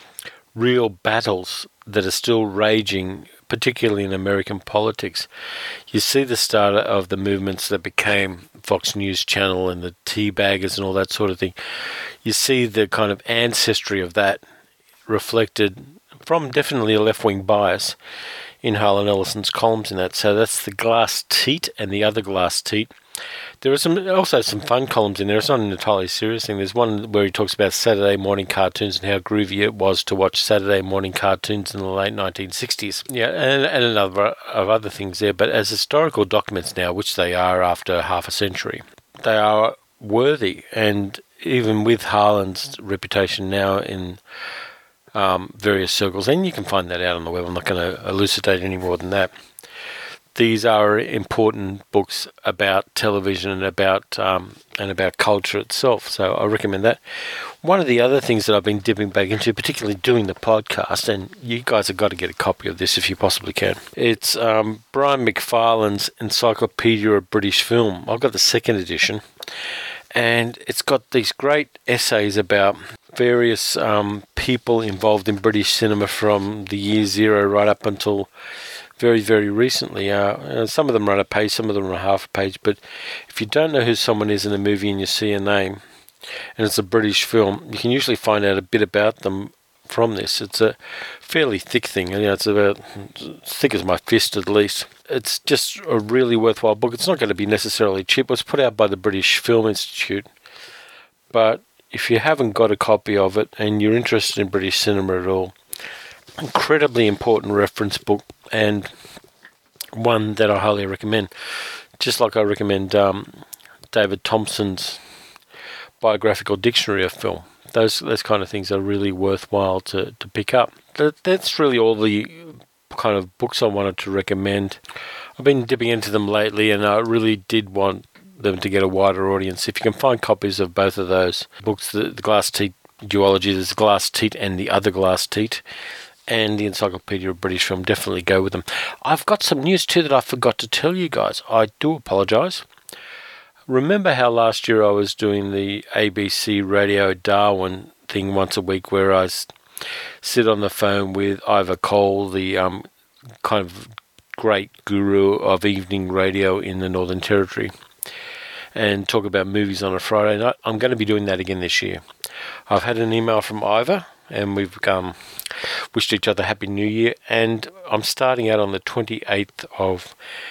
real battles that are still raging, particularly in American politics. You see the start of the movements that became Fox News Channel and the teabaggers and all that sort of thing. You see the kind of ancestry of that reflected from definitely a left-wing bias in Harlan Ellison's columns in that. So that's The Glass Teat and The Other Glass Teat. There are some also some fun columns in there. It's not an entirely serious thing. There's one where he talks about Saturday morning cartoons and how groovy it was to watch Saturday morning cartoons in the late nineteen sixties. Yeah, and, and a number of other things there. But as historical documents now, which they are after half a century, they are worthy. And even with Harlan's reputation now in um, various circles, and you can find that out on the web. I'm not going to elucidate any more than that. These are important books about television and about um, and about culture itself, so I recommend that. One of the other things that I've been dipping back into, particularly doing the podcast, and you guys have got to get a copy of this if you possibly can, it's um, Brian McFarlane's Encyclopedia of British Film. I've got the second edition, and it's got these great essays about various um, people involved in British cinema from the year zero right up until very, very recently. Uh, some of them are on a page, some of them are on half a page, but if you don't know who someone is in a movie and you see a name, and it's a British film, you can usually find out a bit about them from this. It's a fairly thick thing, you know, it's about as thick as my fist at least. It's just a really worthwhile book. It's not going to be necessarily cheap. It was put out by the British Film Institute, but if you haven't got a copy of it and you're interested in British cinema at all, incredibly important reference book, and one that I highly recommend. Just like I recommend um, David Thompson's biographical dictionary of film. Those those kind of things are really worthwhile to, to pick up. That, that's really all the kind of books I wanted to recommend. I've been dipping into them lately, and I really did want them to get a wider audience. If you can find copies of both of those books, the, the Glass Teat duology, there's Glass Teat and the Other Glass Teat, and the Encyclopedia of British Film, definitely go with them. I've got some news too that I forgot to tell you guys. I do apologise. Remember how last year I was doing the A B C Radio Darwin thing once a week, where I sit on the phone with Ivor Cole, the um, kind of great guru of evening radio in the Northern Territory, and talk about movies on a Friday night? I'm going to be doing that again this year. I've had an email from Ivor, and we've um, wished each other Happy New Year, and I'm starting out on the twenty-eighth of,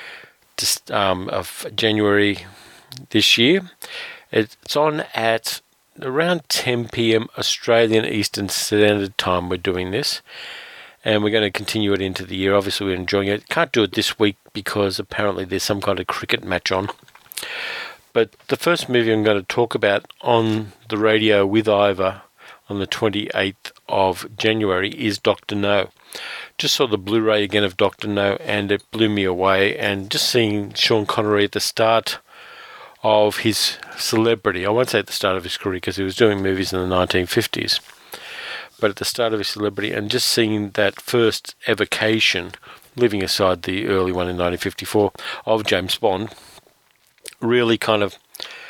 um, of January this year. It's on at around ten p.m. Australian Eastern Standard Time. We're doing this, and we're going to continue it into the year. Obviously, we're enjoying it. Can't do it this week because apparently there's some kind of cricket match on. But the first movie I'm going to talk about on the radio with Ivor on the twenty-eighth of January is Doctor No. Just saw the Blu-ray again of Doctor No, and it blew me away. And just seeing Sean Connery at the start of his celebrity, I won't say at the start of his career because he was doing movies in the nineteen fifties, but at the start of his celebrity, and just seeing that first evocation, leaving aside the early one in nineteen fifty-four, of James Bond, really kind of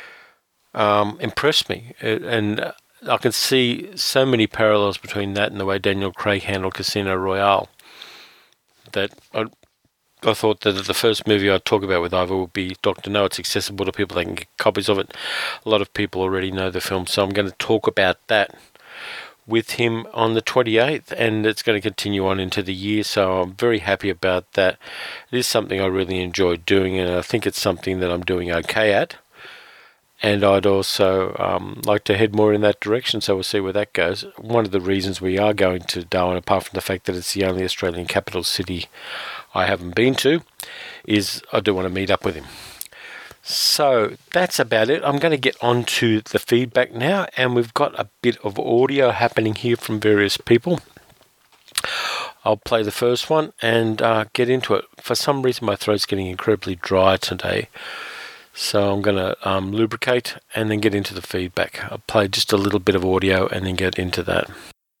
um, impressed me. And I can see so many parallels between that and the way Daniel Craig handled Casino Royale, that I, I thought that the first movie I'd talk about with Ivor would be Doctor No. It's accessible to people. They can get copies of it. A lot of people already know the film, so I'm going to talk about that with him on the twenty-eighth, and it's going to continue on into the year, so I'm very happy about that. It is something I really enjoy doing, and I think it's something that I'm doing okay at, and I'd also um, like to head more in that direction, so we'll see where that goes. One of the reasons we are going to Darwin, apart from the fact that it's the only Australian capital city I haven't been to, is I do want to meet up with him. So that's about it. I'm going to get on to the feedback now, and we've got a bit of audio happening here from various people. I'll play the first one and uh, get into it. For some reason my throat's getting incredibly dry today, so I'm going to um, lubricate and then get into the feedback. I'll play just a little bit of audio and then get into that.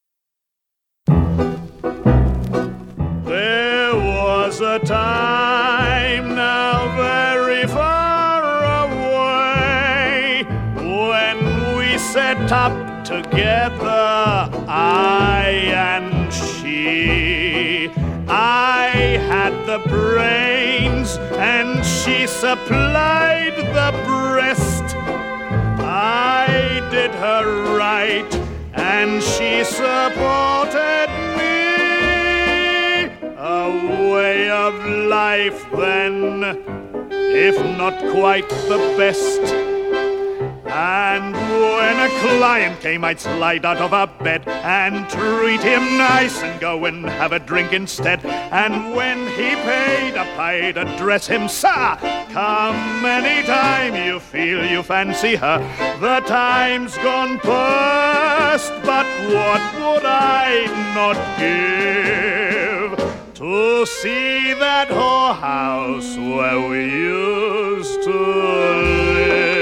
There was a time now very far away when we set up together, I and she. I had the brains and she supplied the breast. I did her right and she supported me. A way of life then, if not quite the best. And when a client came, I'd slide out of a bed and treat him nice and go and have a drink instead. And when he paid, I'd address him, sir. Come anytime you feel you fancy her. The time's gone past, but what would I not give to see that whorehouse where we used to live?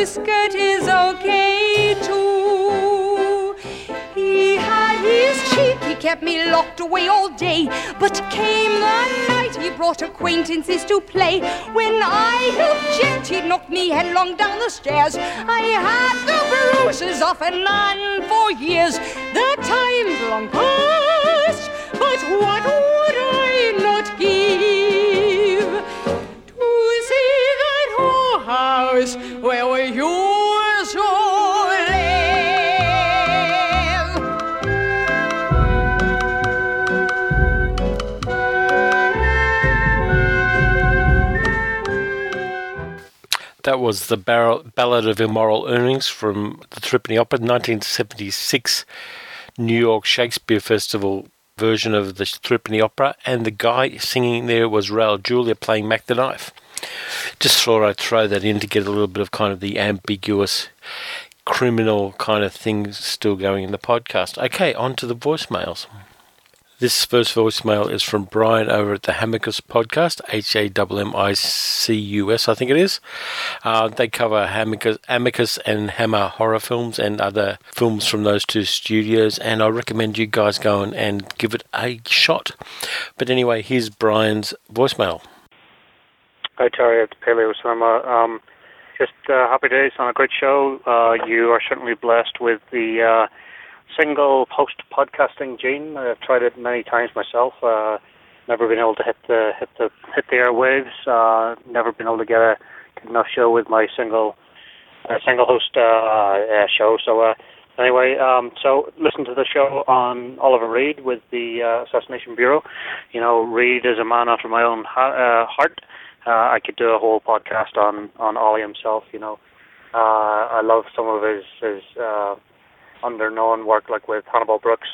skirt is okay too. He had his cheek, he kept me locked away all day. But came the night he brought acquaintances to play. When I helped gent, he knocked me headlong down the stairs. I had the bruises off and on for years. The time's long past, but what would I not give to see that whole house where we used to live? That was the Bar- Ballad of Immoral Earnings from the Threepenny Opera, nineteen seventy-six New York Shakespeare Festival version of the Threepenny Opera, and the guy singing there was Raoul Julia playing Mac the Knife. Just thought I'd throw that in to get a little bit of kind of the ambiguous criminal kind of thing still going in the podcast. Okay, on to the voicemails. This first voicemail is from Brian over at the Hamicus podcast, H A M M I C U S, I think it is. Uh, they cover Hamicus, Amicus and Hammer horror films and other films from those two studios, and I recommend you guys go and give it a shot. But anyway, here's Brian's voicemail. Hi, Terry. It's Paleo Cinema. Um, just uh, happy days on a great show. Uh, you are certainly blessed with the uh, single post-podcasting gene. I've tried it many times myself. Uh, never been able to hit the hit the hit the airwaves. Uh, never been able to get a good enough show with my single uh, single host uh, uh, show. So uh, anyway, um, so listen to the show on Oliver Reed with the uh, Assassination Bureau. You know, Reed is a man after my own ha- uh, heart. Uh, I could do a whole podcast on on Ollie himself. You know, uh, I love some of his his. Uh, under-known work, like with Hannibal Brooks.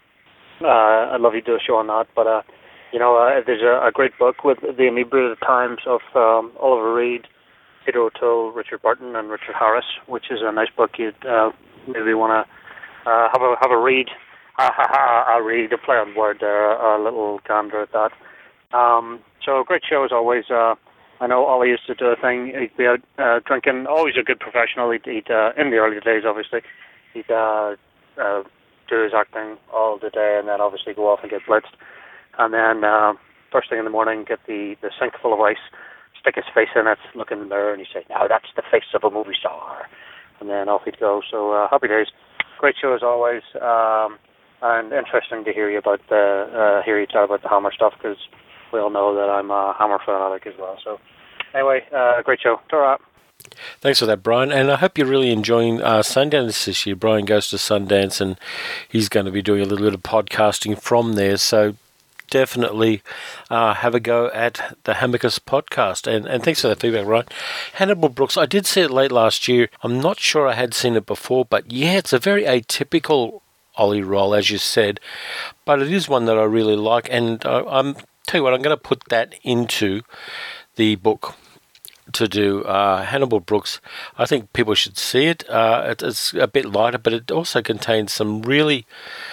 Uh, I'd love you to do a show on that, but, uh, you know, uh, there's a, a great book with the inebriated times of um, Oliver Reed, Peter O'Toole, Richard Burton, and Richard Harris, which is a nice book you'd uh, maybe want to uh, have a have a read. Ha ha ha, a read, a play on word there, a little gander at that. Um, so, great show as always. Uh, I know Ollie used to do a thing, he'd be out uh, drinking, always a good professional, he'd, he'd uh, in the early days, obviously, he'd uh, uh, do his acting all the day and then obviously go off and get blitzed. And then uh, first thing in the morning, get the, the sink full of ice, stick his face in it, look in the mirror, and he'd say, now that's the face of a movie star. And then off he'd go. So uh, happy days. Great show as always. Um, and interesting to hear you about the, uh, hear you talk about the Hammer stuff, because we all know that I'm a Hammer fanatic as well. So anyway, uh, great show. Ta-ra. Thanks for that, Brian, and I hope you're really enjoying uh, Sundance this year. Brian goes to Sundance, and he's going to be doing a little bit of podcasting from there, so definitely uh, have a go at the Hamicus podcast, and, and thanks for that feedback, Brian. Hannibal Brooks, I did see it late last year. I'm not sure I had seen it before, but yeah, it's a very atypical Ollie role, as you said, but it is one that I really like, and uh, I'm tell you what, I'm going to put that into the book to do uh, Hannibal Brooks. I think people should see it. Uh, it. It's a bit lighter, but it also contains some really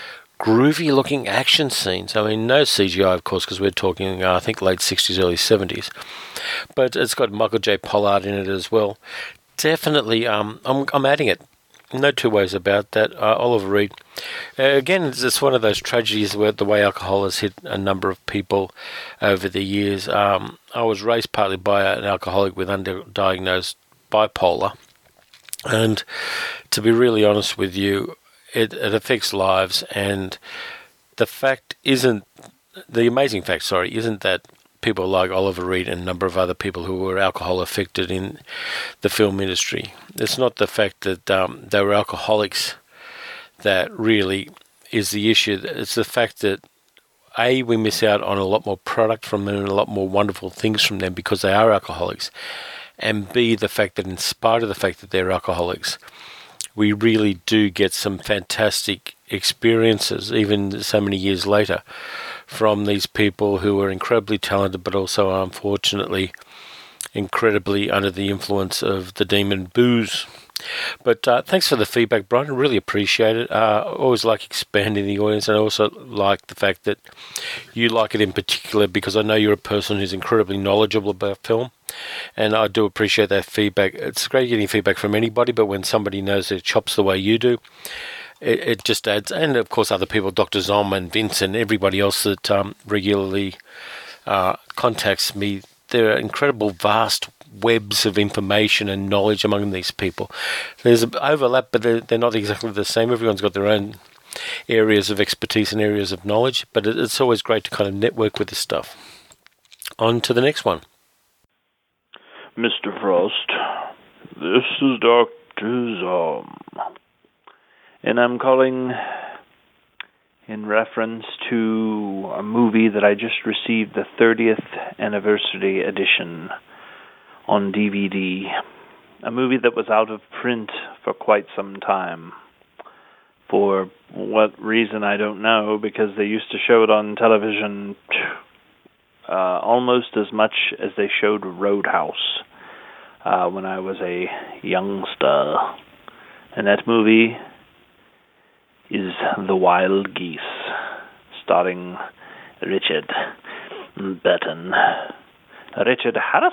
groovy looking action scenes. I mean, no C G I, of course, because we're talking, uh, I think, late sixties, early seventies. But it's got Michael J. Pollard in it as well. Definitely, um, I'm, I'm adding it. No two ways about that. Uh, Oliver Reed. Uh, again, it's, it's one of those tragedies where the way alcohol has hit a number of people over the years. Um, I was raised partly by an alcoholic with underdiagnosed bipolar. And to be really honest with you, it, it affects lives. And the fact isn't, the amazing fact, sorry, isn't that people like Oliver Reed and a number of other people who were alcohol affected in the film industry. It's not the fact that um, they were alcoholics that really is the issue. It's the fact that, A, we miss out on a lot more product from them and a lot more wonderful things from them because they are alcoholics. And B, the fact that in spite of the fact that they're alcoholics, we really do get some fantastic experiences, even so many years later, from these people who are incredibly talented, but also, unfortunately, incredibly under the influence of the demon booze. But uh, thanks for the feedback, Brian. I really appreciate it. Uh, I always like expanding the audience, and I also like the fact that you like it in particular because I know you're a person who's incredibly knowledgeable about film. And I do appreciate that feedback. It's great getting feedback from anybody, but when somebody knows their chops the way you do, it, it just adds. And of course, other people, Doctor Zom and Vince and everybody else that um, regularly uh, contacts me, there are incredible, vast webs of information and knowledge among these people. There's an overlap, but they're, they're not exactly the same. Everyone's got their own areas of expertise and areas of knowledge, but it, it's always great to kind of network with this stuff. On to the next one. Mister Frost, this is Doctor Zom, and I'm calling in reference to a movie that I just received the thirtieth anniversary edition on D V D, a movie that was out of print for quite some time. For what reason, I don't know, because they used to show it on television uh, almost as much as they showed Roadhouse uh, when I was a youngster. And that movie is The Wild Geese, starring Richard Burton, Richard Harris,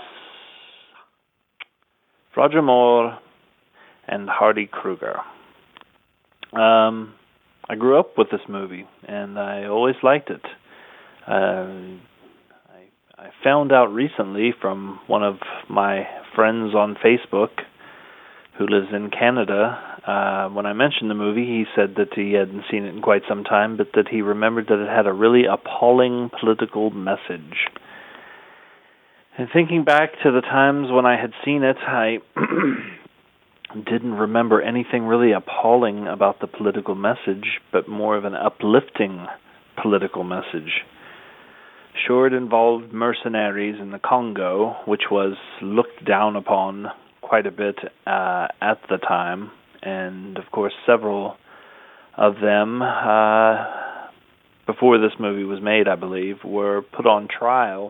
Roger Moore, and Hardy Kruger. Um, I grew up with this movie, and I always liked it. Uh, I, I found out recently from one of my friends on Facebook who lives in Canada, uh, when I mentioned the movie, he said that he hadn't seen it in quite some time, but that he remembered that it had a really appalling political message. And thinking back to the times when I had seen it, I didn't remember anything really appalling about the political message, but more of an uplifting political message. Sure, it involved mercenaries in the Congo, which was looked down upon quite a bit uh, at the time, and of course several of them, uh, before this movie was made, I believe, were put on trial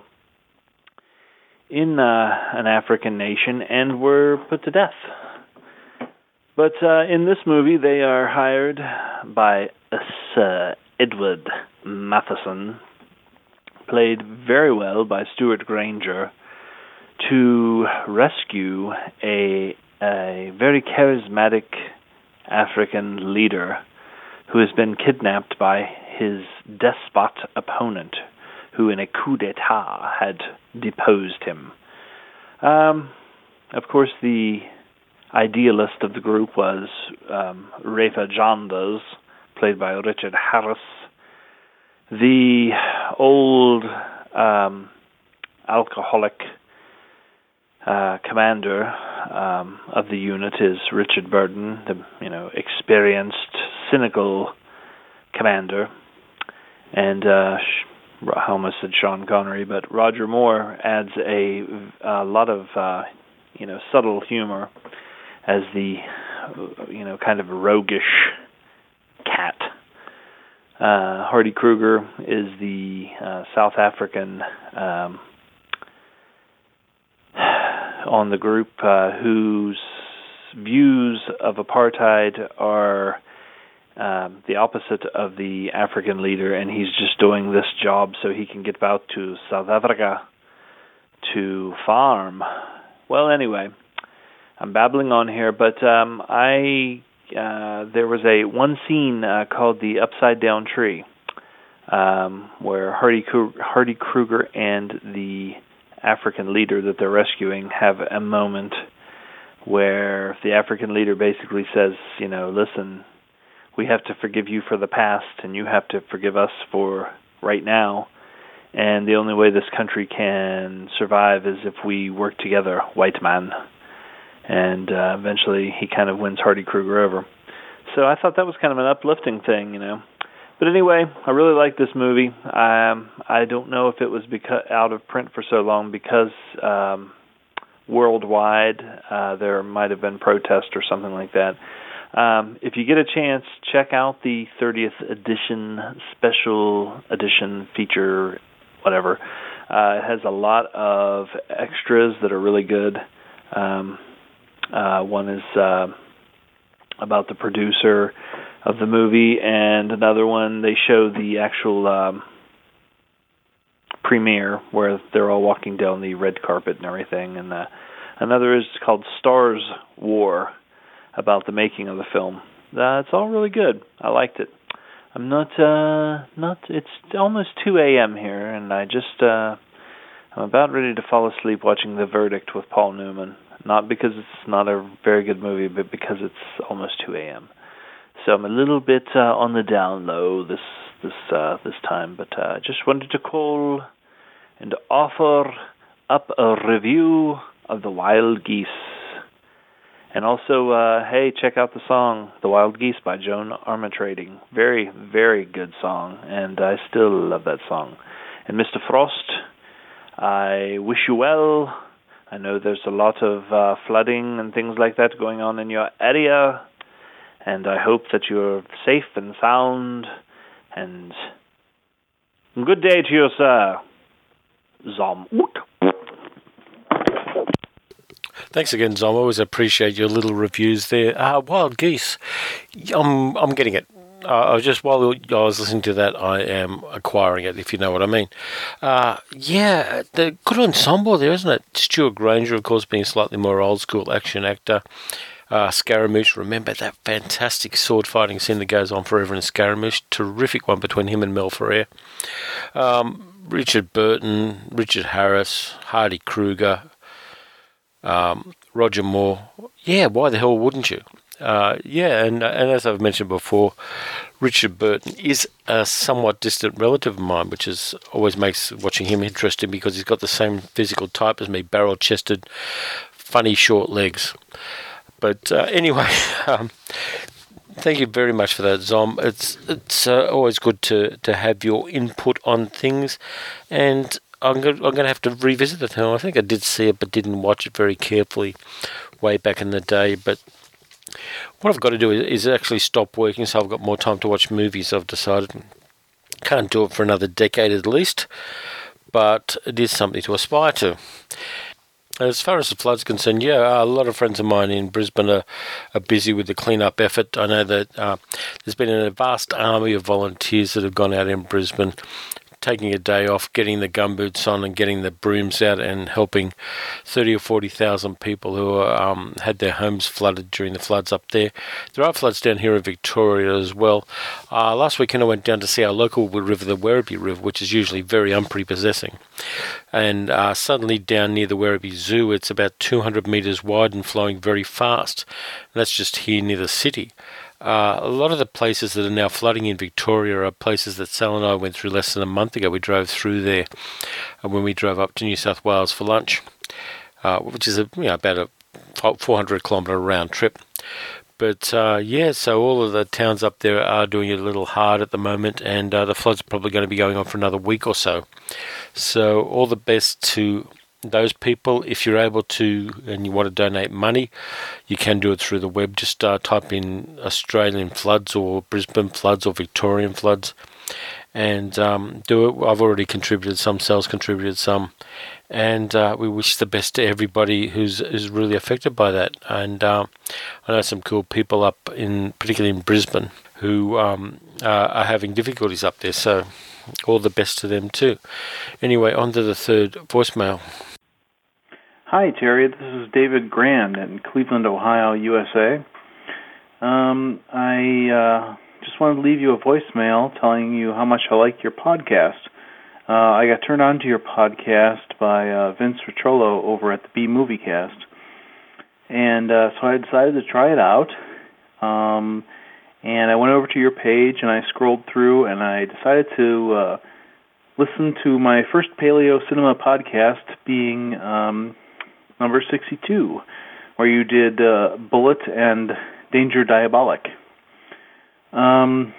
in uh, an African nation and were put to death. But uh, in this movie, they are hired by Sir Edward Matheson, played very well by Stuart Granger, to rescue a, a very charismatic African leader who has been kidnapped by his despot opponent, who in a coup d'etat had deposed him. Um, of course, the idealist of the group was um, Rafa Janders, played by Richard Harris. The old um, alcoholic uh, commander um, of the unit is Richard Burton, the you know experienced, cynical commander, and uh, I almost said Sean Connery, but Roger Moore adds a, a lot of uh, you know subtle humor as the, you know, kind of roguish cat. Uh, Hardy Kruger is the uh, South African um, on the group uh, whose views of apartheid are um, the opposite of the African leader, and he's just doing this job so he can get out to South Africa to farm. Well, anyway, I'm babbling on here, but um, I uh, there was a one scene uh, called the Upside Down Tree, um, where Hardy Hardy Kruger and the African leader that they're rescuing have a moment where the African leader basically says, you know, listen, we have to forgive you for the past, and you have to forgive us for right now. And the only way this country can survive is if we work together, white man. And uh, eventually he kind of wins Hardy Kruger over. So I thought that was kind of an uplifting thing, you know. But anyway, I really like this movie. Um, I don't know if it was beca- out of print for so long because um, worldwide uh, there might have been protest or something like that. Um, if you get a chance, check out the thirtieth edition, special edition feature, whatever. Uh, it has a lot of extras that are really good. Um, uh, one is uh, about the producer of the movie, and another one, they show the actual um, premiere where they're all walking down the red carpet and everything, and uh, another is called Stars War, about the making of the film. Uh, it's all really good. I liked it. I'm not, uh, not, it's almost two a.m. here, and I just, uh, I'm about ready to fall asleep watching The Verdict with Paul Newman. Not because it's not a very good movie, but because it's almost two a.m. So I'm a little bit uh, on the down low this this uh, this time, but I uh, just wanted to call and offer up a review of The Wild Geese. And also, uh, hey, check out the song, The Wild Geese by Joan Armatrading. Very, very good song, and I still love that song. And Mister Frost, I wish you well. I know there's a lot of uh, flooding and things like that going on in your area, and I hope that you're safe and sound, and good day to you, sir. Zom. Thanks again, Zom. I always appreciate your little reviews there. Uh, Wild Geese, I'm I'm getting it. Uh, I was just while I was listening to that, I am acquiring it, if you know what I mean. Uh, yeah, the good ensemble there, isn't it? Stuart Granger, of course, being slightly more old school action actor. Uh, Scaramouche, remember that fantastic sword fighting scene that goes on forever in Scaramouche? Terrific one between him and Mel Ferrer. Um, Richard Burton, Richard Harris, Hardy Kruger. Um, Roger Moore. Yeah, why the hell wouldn't you? Uh, yeah, and and as I've mentioned before, Richard Burton is a somewhat distant relative of mine, which is always makes watching him interesting because he's got the same physical type as me, barrel-chested, funny short legs. But uh, anyway, um, thank you very much for that, Zom. It's it's uh, always good to, to have your input on things, and I'm going I'm going to have to revisit the film. I think I did see it, but didn't watch it very carefully way back in the day. But what I've got to do is, is actually stop working, so I've got more time to watch movies. I've decided can't do it for another decade at least, but it is something to aspire to. As far as the flood's concerned, yeah, a lot of friends of mine in Brisbane are, are busy with the clean-up effort. I know that uh, there's been a vast army of volunteers that have gone out in Brisbane, taking a day off, getting the gumboots on and getting the brooms out and helping thirty or forty thousand people who are, um, had their homes flooded during the floods up there. There are floods down here in Victoria as well. Uh, last weekend I went down to see our local river, the Werribee River, which is usually very unprepossessing. And uh, suddenly down near the Werribee Zoo, it's about two hundred metres wide and flowing very fast. And that's just here near the city. Uh, a lot of the places that are now flooding in Victoria are places that Sal and I went through less than a month ago. We drove through there uh, when we drove up to New South Wales for lunch, uh, which is a, you know, about a four hundred kilometre round trip. But uh, yeah, so all of the towns up there are doing it a little hard at the moment, and uh, the flood's probably going to be going on for another week or so. So all the best to those people. If you're able to and you want to donate money, you can do it through the web. Just uh, type in Australian floods or Brisbane floods or Victorian floods and um, do it. I've already contributed some, Sal's contributed some, and uh, we wish the best to everybody who's, who's really affected by that. And uh, I know some cool people up in, particularly in Brisbane, who um, uh, are having difficulties up there, so all the best to them too. Anyway, on to the third voicemail. Hi, Terry. This is David Grand in Cleveland, Ohio, U S A. Um, I uh, just wanted to leave you a voicemail telling you how much I like your podcast. Uh, I got turned on to your podcast by uh, Vince Ritrolo over at the B Movie Cast, and uh, so I decided to try it out. Um, and I went over to your page and I scrolled through, and I decided to uh, listen to my first Paleo Cinema podcast, being um, number sixty-two, where you did uh, Bullet and Danger Diabolic. Um,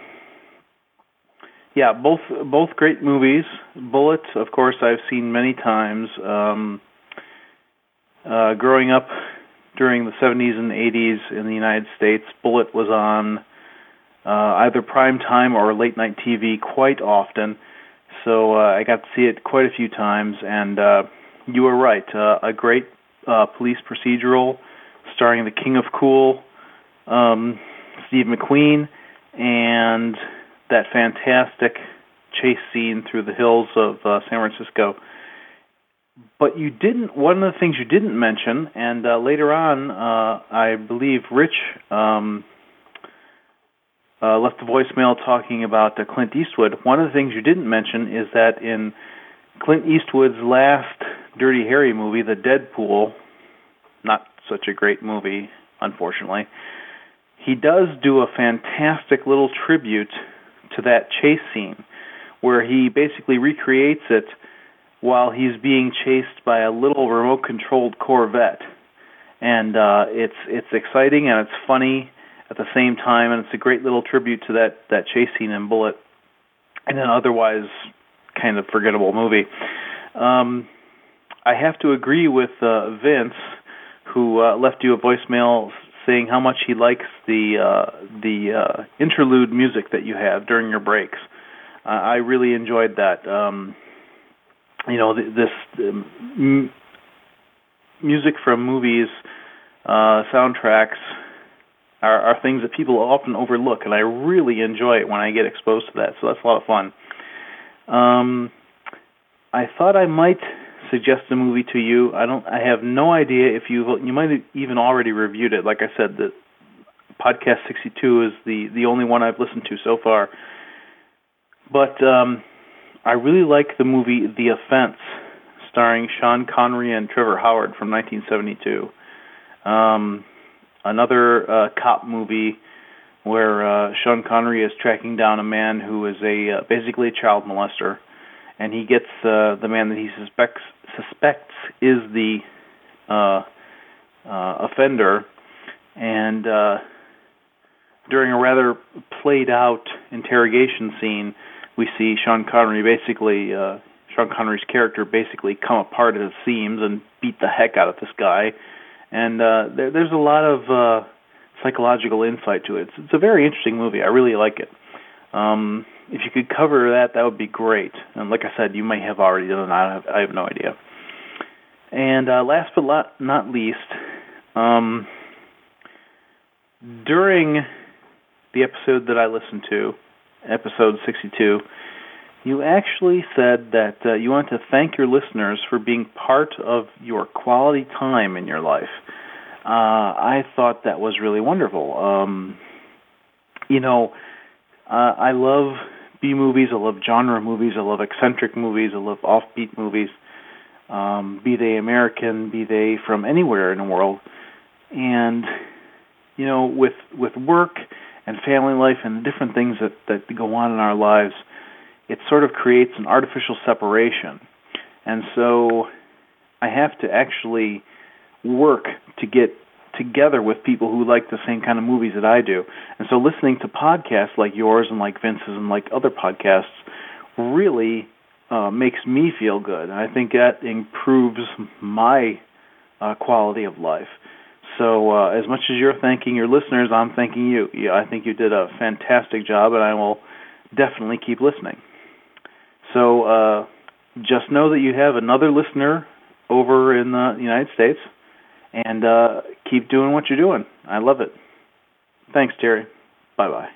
yeah, both both great movies. Bullet, of course, I've seen many times. Um, uh, growing up during the seventies and eighties in the United States, Bullet was on uh, either prime time or late night T V quite often. So uh, I got to see it quite a few times, and uh, you were right. Uh, a great uh, police procedural starring the King of Cool, um, Steve McQueen, and that fantastic chase scene through the hills of uh, San Francisco. But you didn't. One of the things you didn't mention, and uh, later on, uh, I believe Rich um, uh, left a voicemail talking about uh, Clint Eastwood. One of the things you didn't mention is that in Clint Eastwood's last Dirty Harry movie, The Deadpool, not such a great movie, unfortunately, he does do a fantastic little tribute to that chase scene, where he basically recreates it while he's being chased by a little remote-controlled Corvette. And uh, it's it's exciting and it's funny at the same time, and it's a great little tribute to that, that chase scene in Bullitt, and an otherwise kind of forgettable movie. Um, I have to agree with uh, Vince, who uh, left you a voicemail saying how much he likes the uh, the uh, interlude music that you have during your breaks. Uh, I really enjoyed that. Um, you know, th- this um, m- music from movies, uh, soundtracks, are, are things that people often overlook, and I really enjoy it when I get exposed to that. So that's a lot of fun. Um, I thought I might suggest a movie to you. I don't. I have no idea if you you might have even already reviewed it. Like I said, the podcast sixty-two is the the only one I've listened to so far. But um, I really like the movie The Offense, starring Sean Connery and Trevor Howard from nineteen seventy-two. Um, another uh, cop movie where uh, Sean Connery is tracking down a man who is a uh, basically a child molester, and he gets uh, the man that he suspects suspects is the uh, uh, offender, and uh, during a rather played-out interrogation scene, we see Sean Connery basically, uh, Sean Connery's character basically come apart at the seams and beat the heck out of this guy, and uh, there, there's a lot of uh, psychological insight to it. It's, it's a very interesting movie. I really like it. Um, if you could cover that, that would be great. And like I said, you may have already done it. I have, I have no idea. And uh, last but not least, um, during the episode that I listened to, episode sixty-two, you actually said that uh, you want to thank your listeners for being part of your quality time in your life. Uh, I thought that was really wonderful. Um, you know, uh, I love B-movies, I love genre movies, I love eccentric movies, I love offbeat movies, um, be they American, be they from anywhere in the world. And, you know, with with work and family life and the different things that, that go on in our lives, it sort of creates an artificial separation. And so I have to actually work to get together with people who like the same kind of movies that I do. And so listening to podcasts like yours and like Vince's and like other podcasts really uh, makes me feel good. And I think that improves my uh, quality of life. So uh, as much as you're thanking your listeners, I'm thanking you. Yeah, I think you did a fantastic job, and I will definitely keep listening. So uh, just know that you have another listener over in the United States, and uh, keep doing what you're doing. I love it. Thanks, Terry. Bye-bye.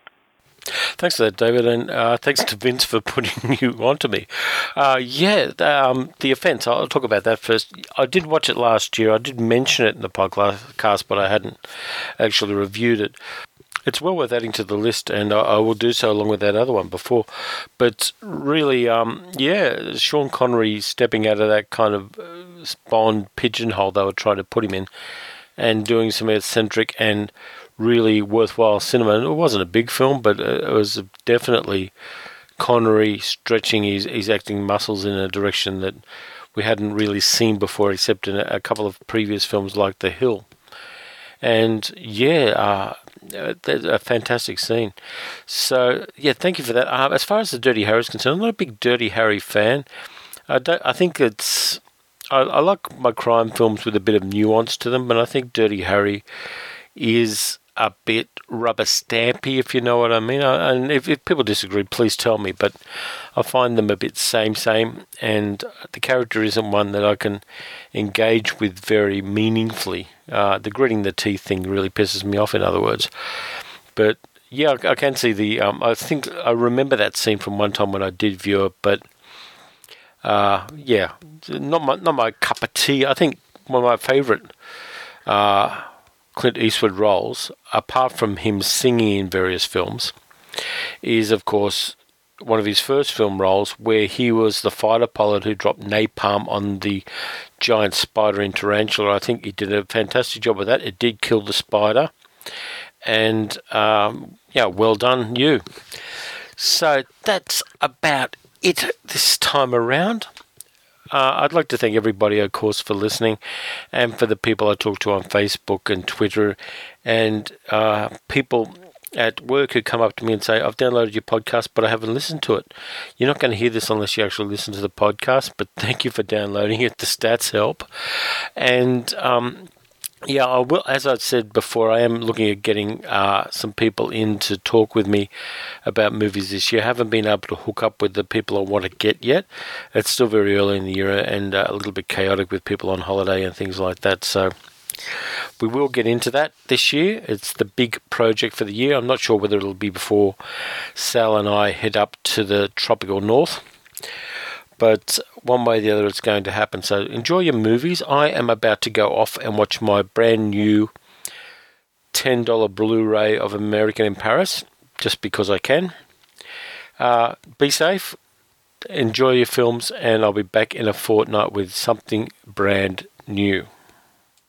Thanks for that, David, and uh, thanks to Vince for putting you on to me. Uh, yeah, um, The Offense, I'll talk about that first. I did watch it last year. I did mention it in the podcast, but I hadn't actually reviewed it. It's well worth adding to the list, and I, I will do so along with that other one before. But really, um, yeah, Sean Connery stepping out of that kind of uh, Bond pigeonhole they were trying to put him in and doing some eccentric and really worthwhile cinema. And it wasn't a big film, but it was definitely Connery stretching his, his acting muscles in a direction that we hadn't really seen before, except in a, a couple of previous films like The Hill. And yeah, uh, that's a fantastic scene. So yeah, thank you for that. Uh, as far as the Dirty Harry is concerned, I'm not a big Dirty Harry fan. I don't. I think it's. I, I like my crime films with a bit of nuance to them, but I think Dirty Harry is a bit rubber stampy, if you know what I mean. I, and if, if people disagree, please tell me. But I find them a bit same, same, and the character isn't one that I can engage with very meaningfully. Uh, the gritting the teeth thing really pisses me off, in other words. But yeah, I, I can see the. Um, I think I remember that scene from one time when I did view it, but uh, yeah, not my not my cup of tea. I think one of my favourite uh, Clint Eastwood roles, apart from him singing in various films, is of course one of his first film roles where he was the fighter pilot who dropped napalm on the giant spider in Tarantula. I think he did a fantastic job with that. It did kill the spider. And, um, yeah, well done, you. So that's about it this time around. Uh, I'd like to thank everybody, of course, for listening, and for the people I talk to on Facebook and Twitter, and uh, people at work who come up to me and say, I've downloaded your podcast, but I haven't listened to it. You're not going to hear this unless you actually listen to the podcast, but thank you for downloading it. The stats help. And, um, yeah, I will, as I said before, I am looking at getting uh, some people in to talk with me about movies this year. I haven't been able to hook up with the people I want to get yet. It's still very early in the year and uh, a little bit chaotic with people on holiday and things like that. So we will get into that this year. It's the big project for the year. I'm not sure whether it'll be before Sal and I head up to the tropical north. But one way or the other, it's going to happen. So enjoy your movies. I am about to go off and watch my brand new ten dollars Blu-ray of American in Paris, just because I can. Uh, be safe. Enjoy your films, and I'll be back in a fortnight with something brand new.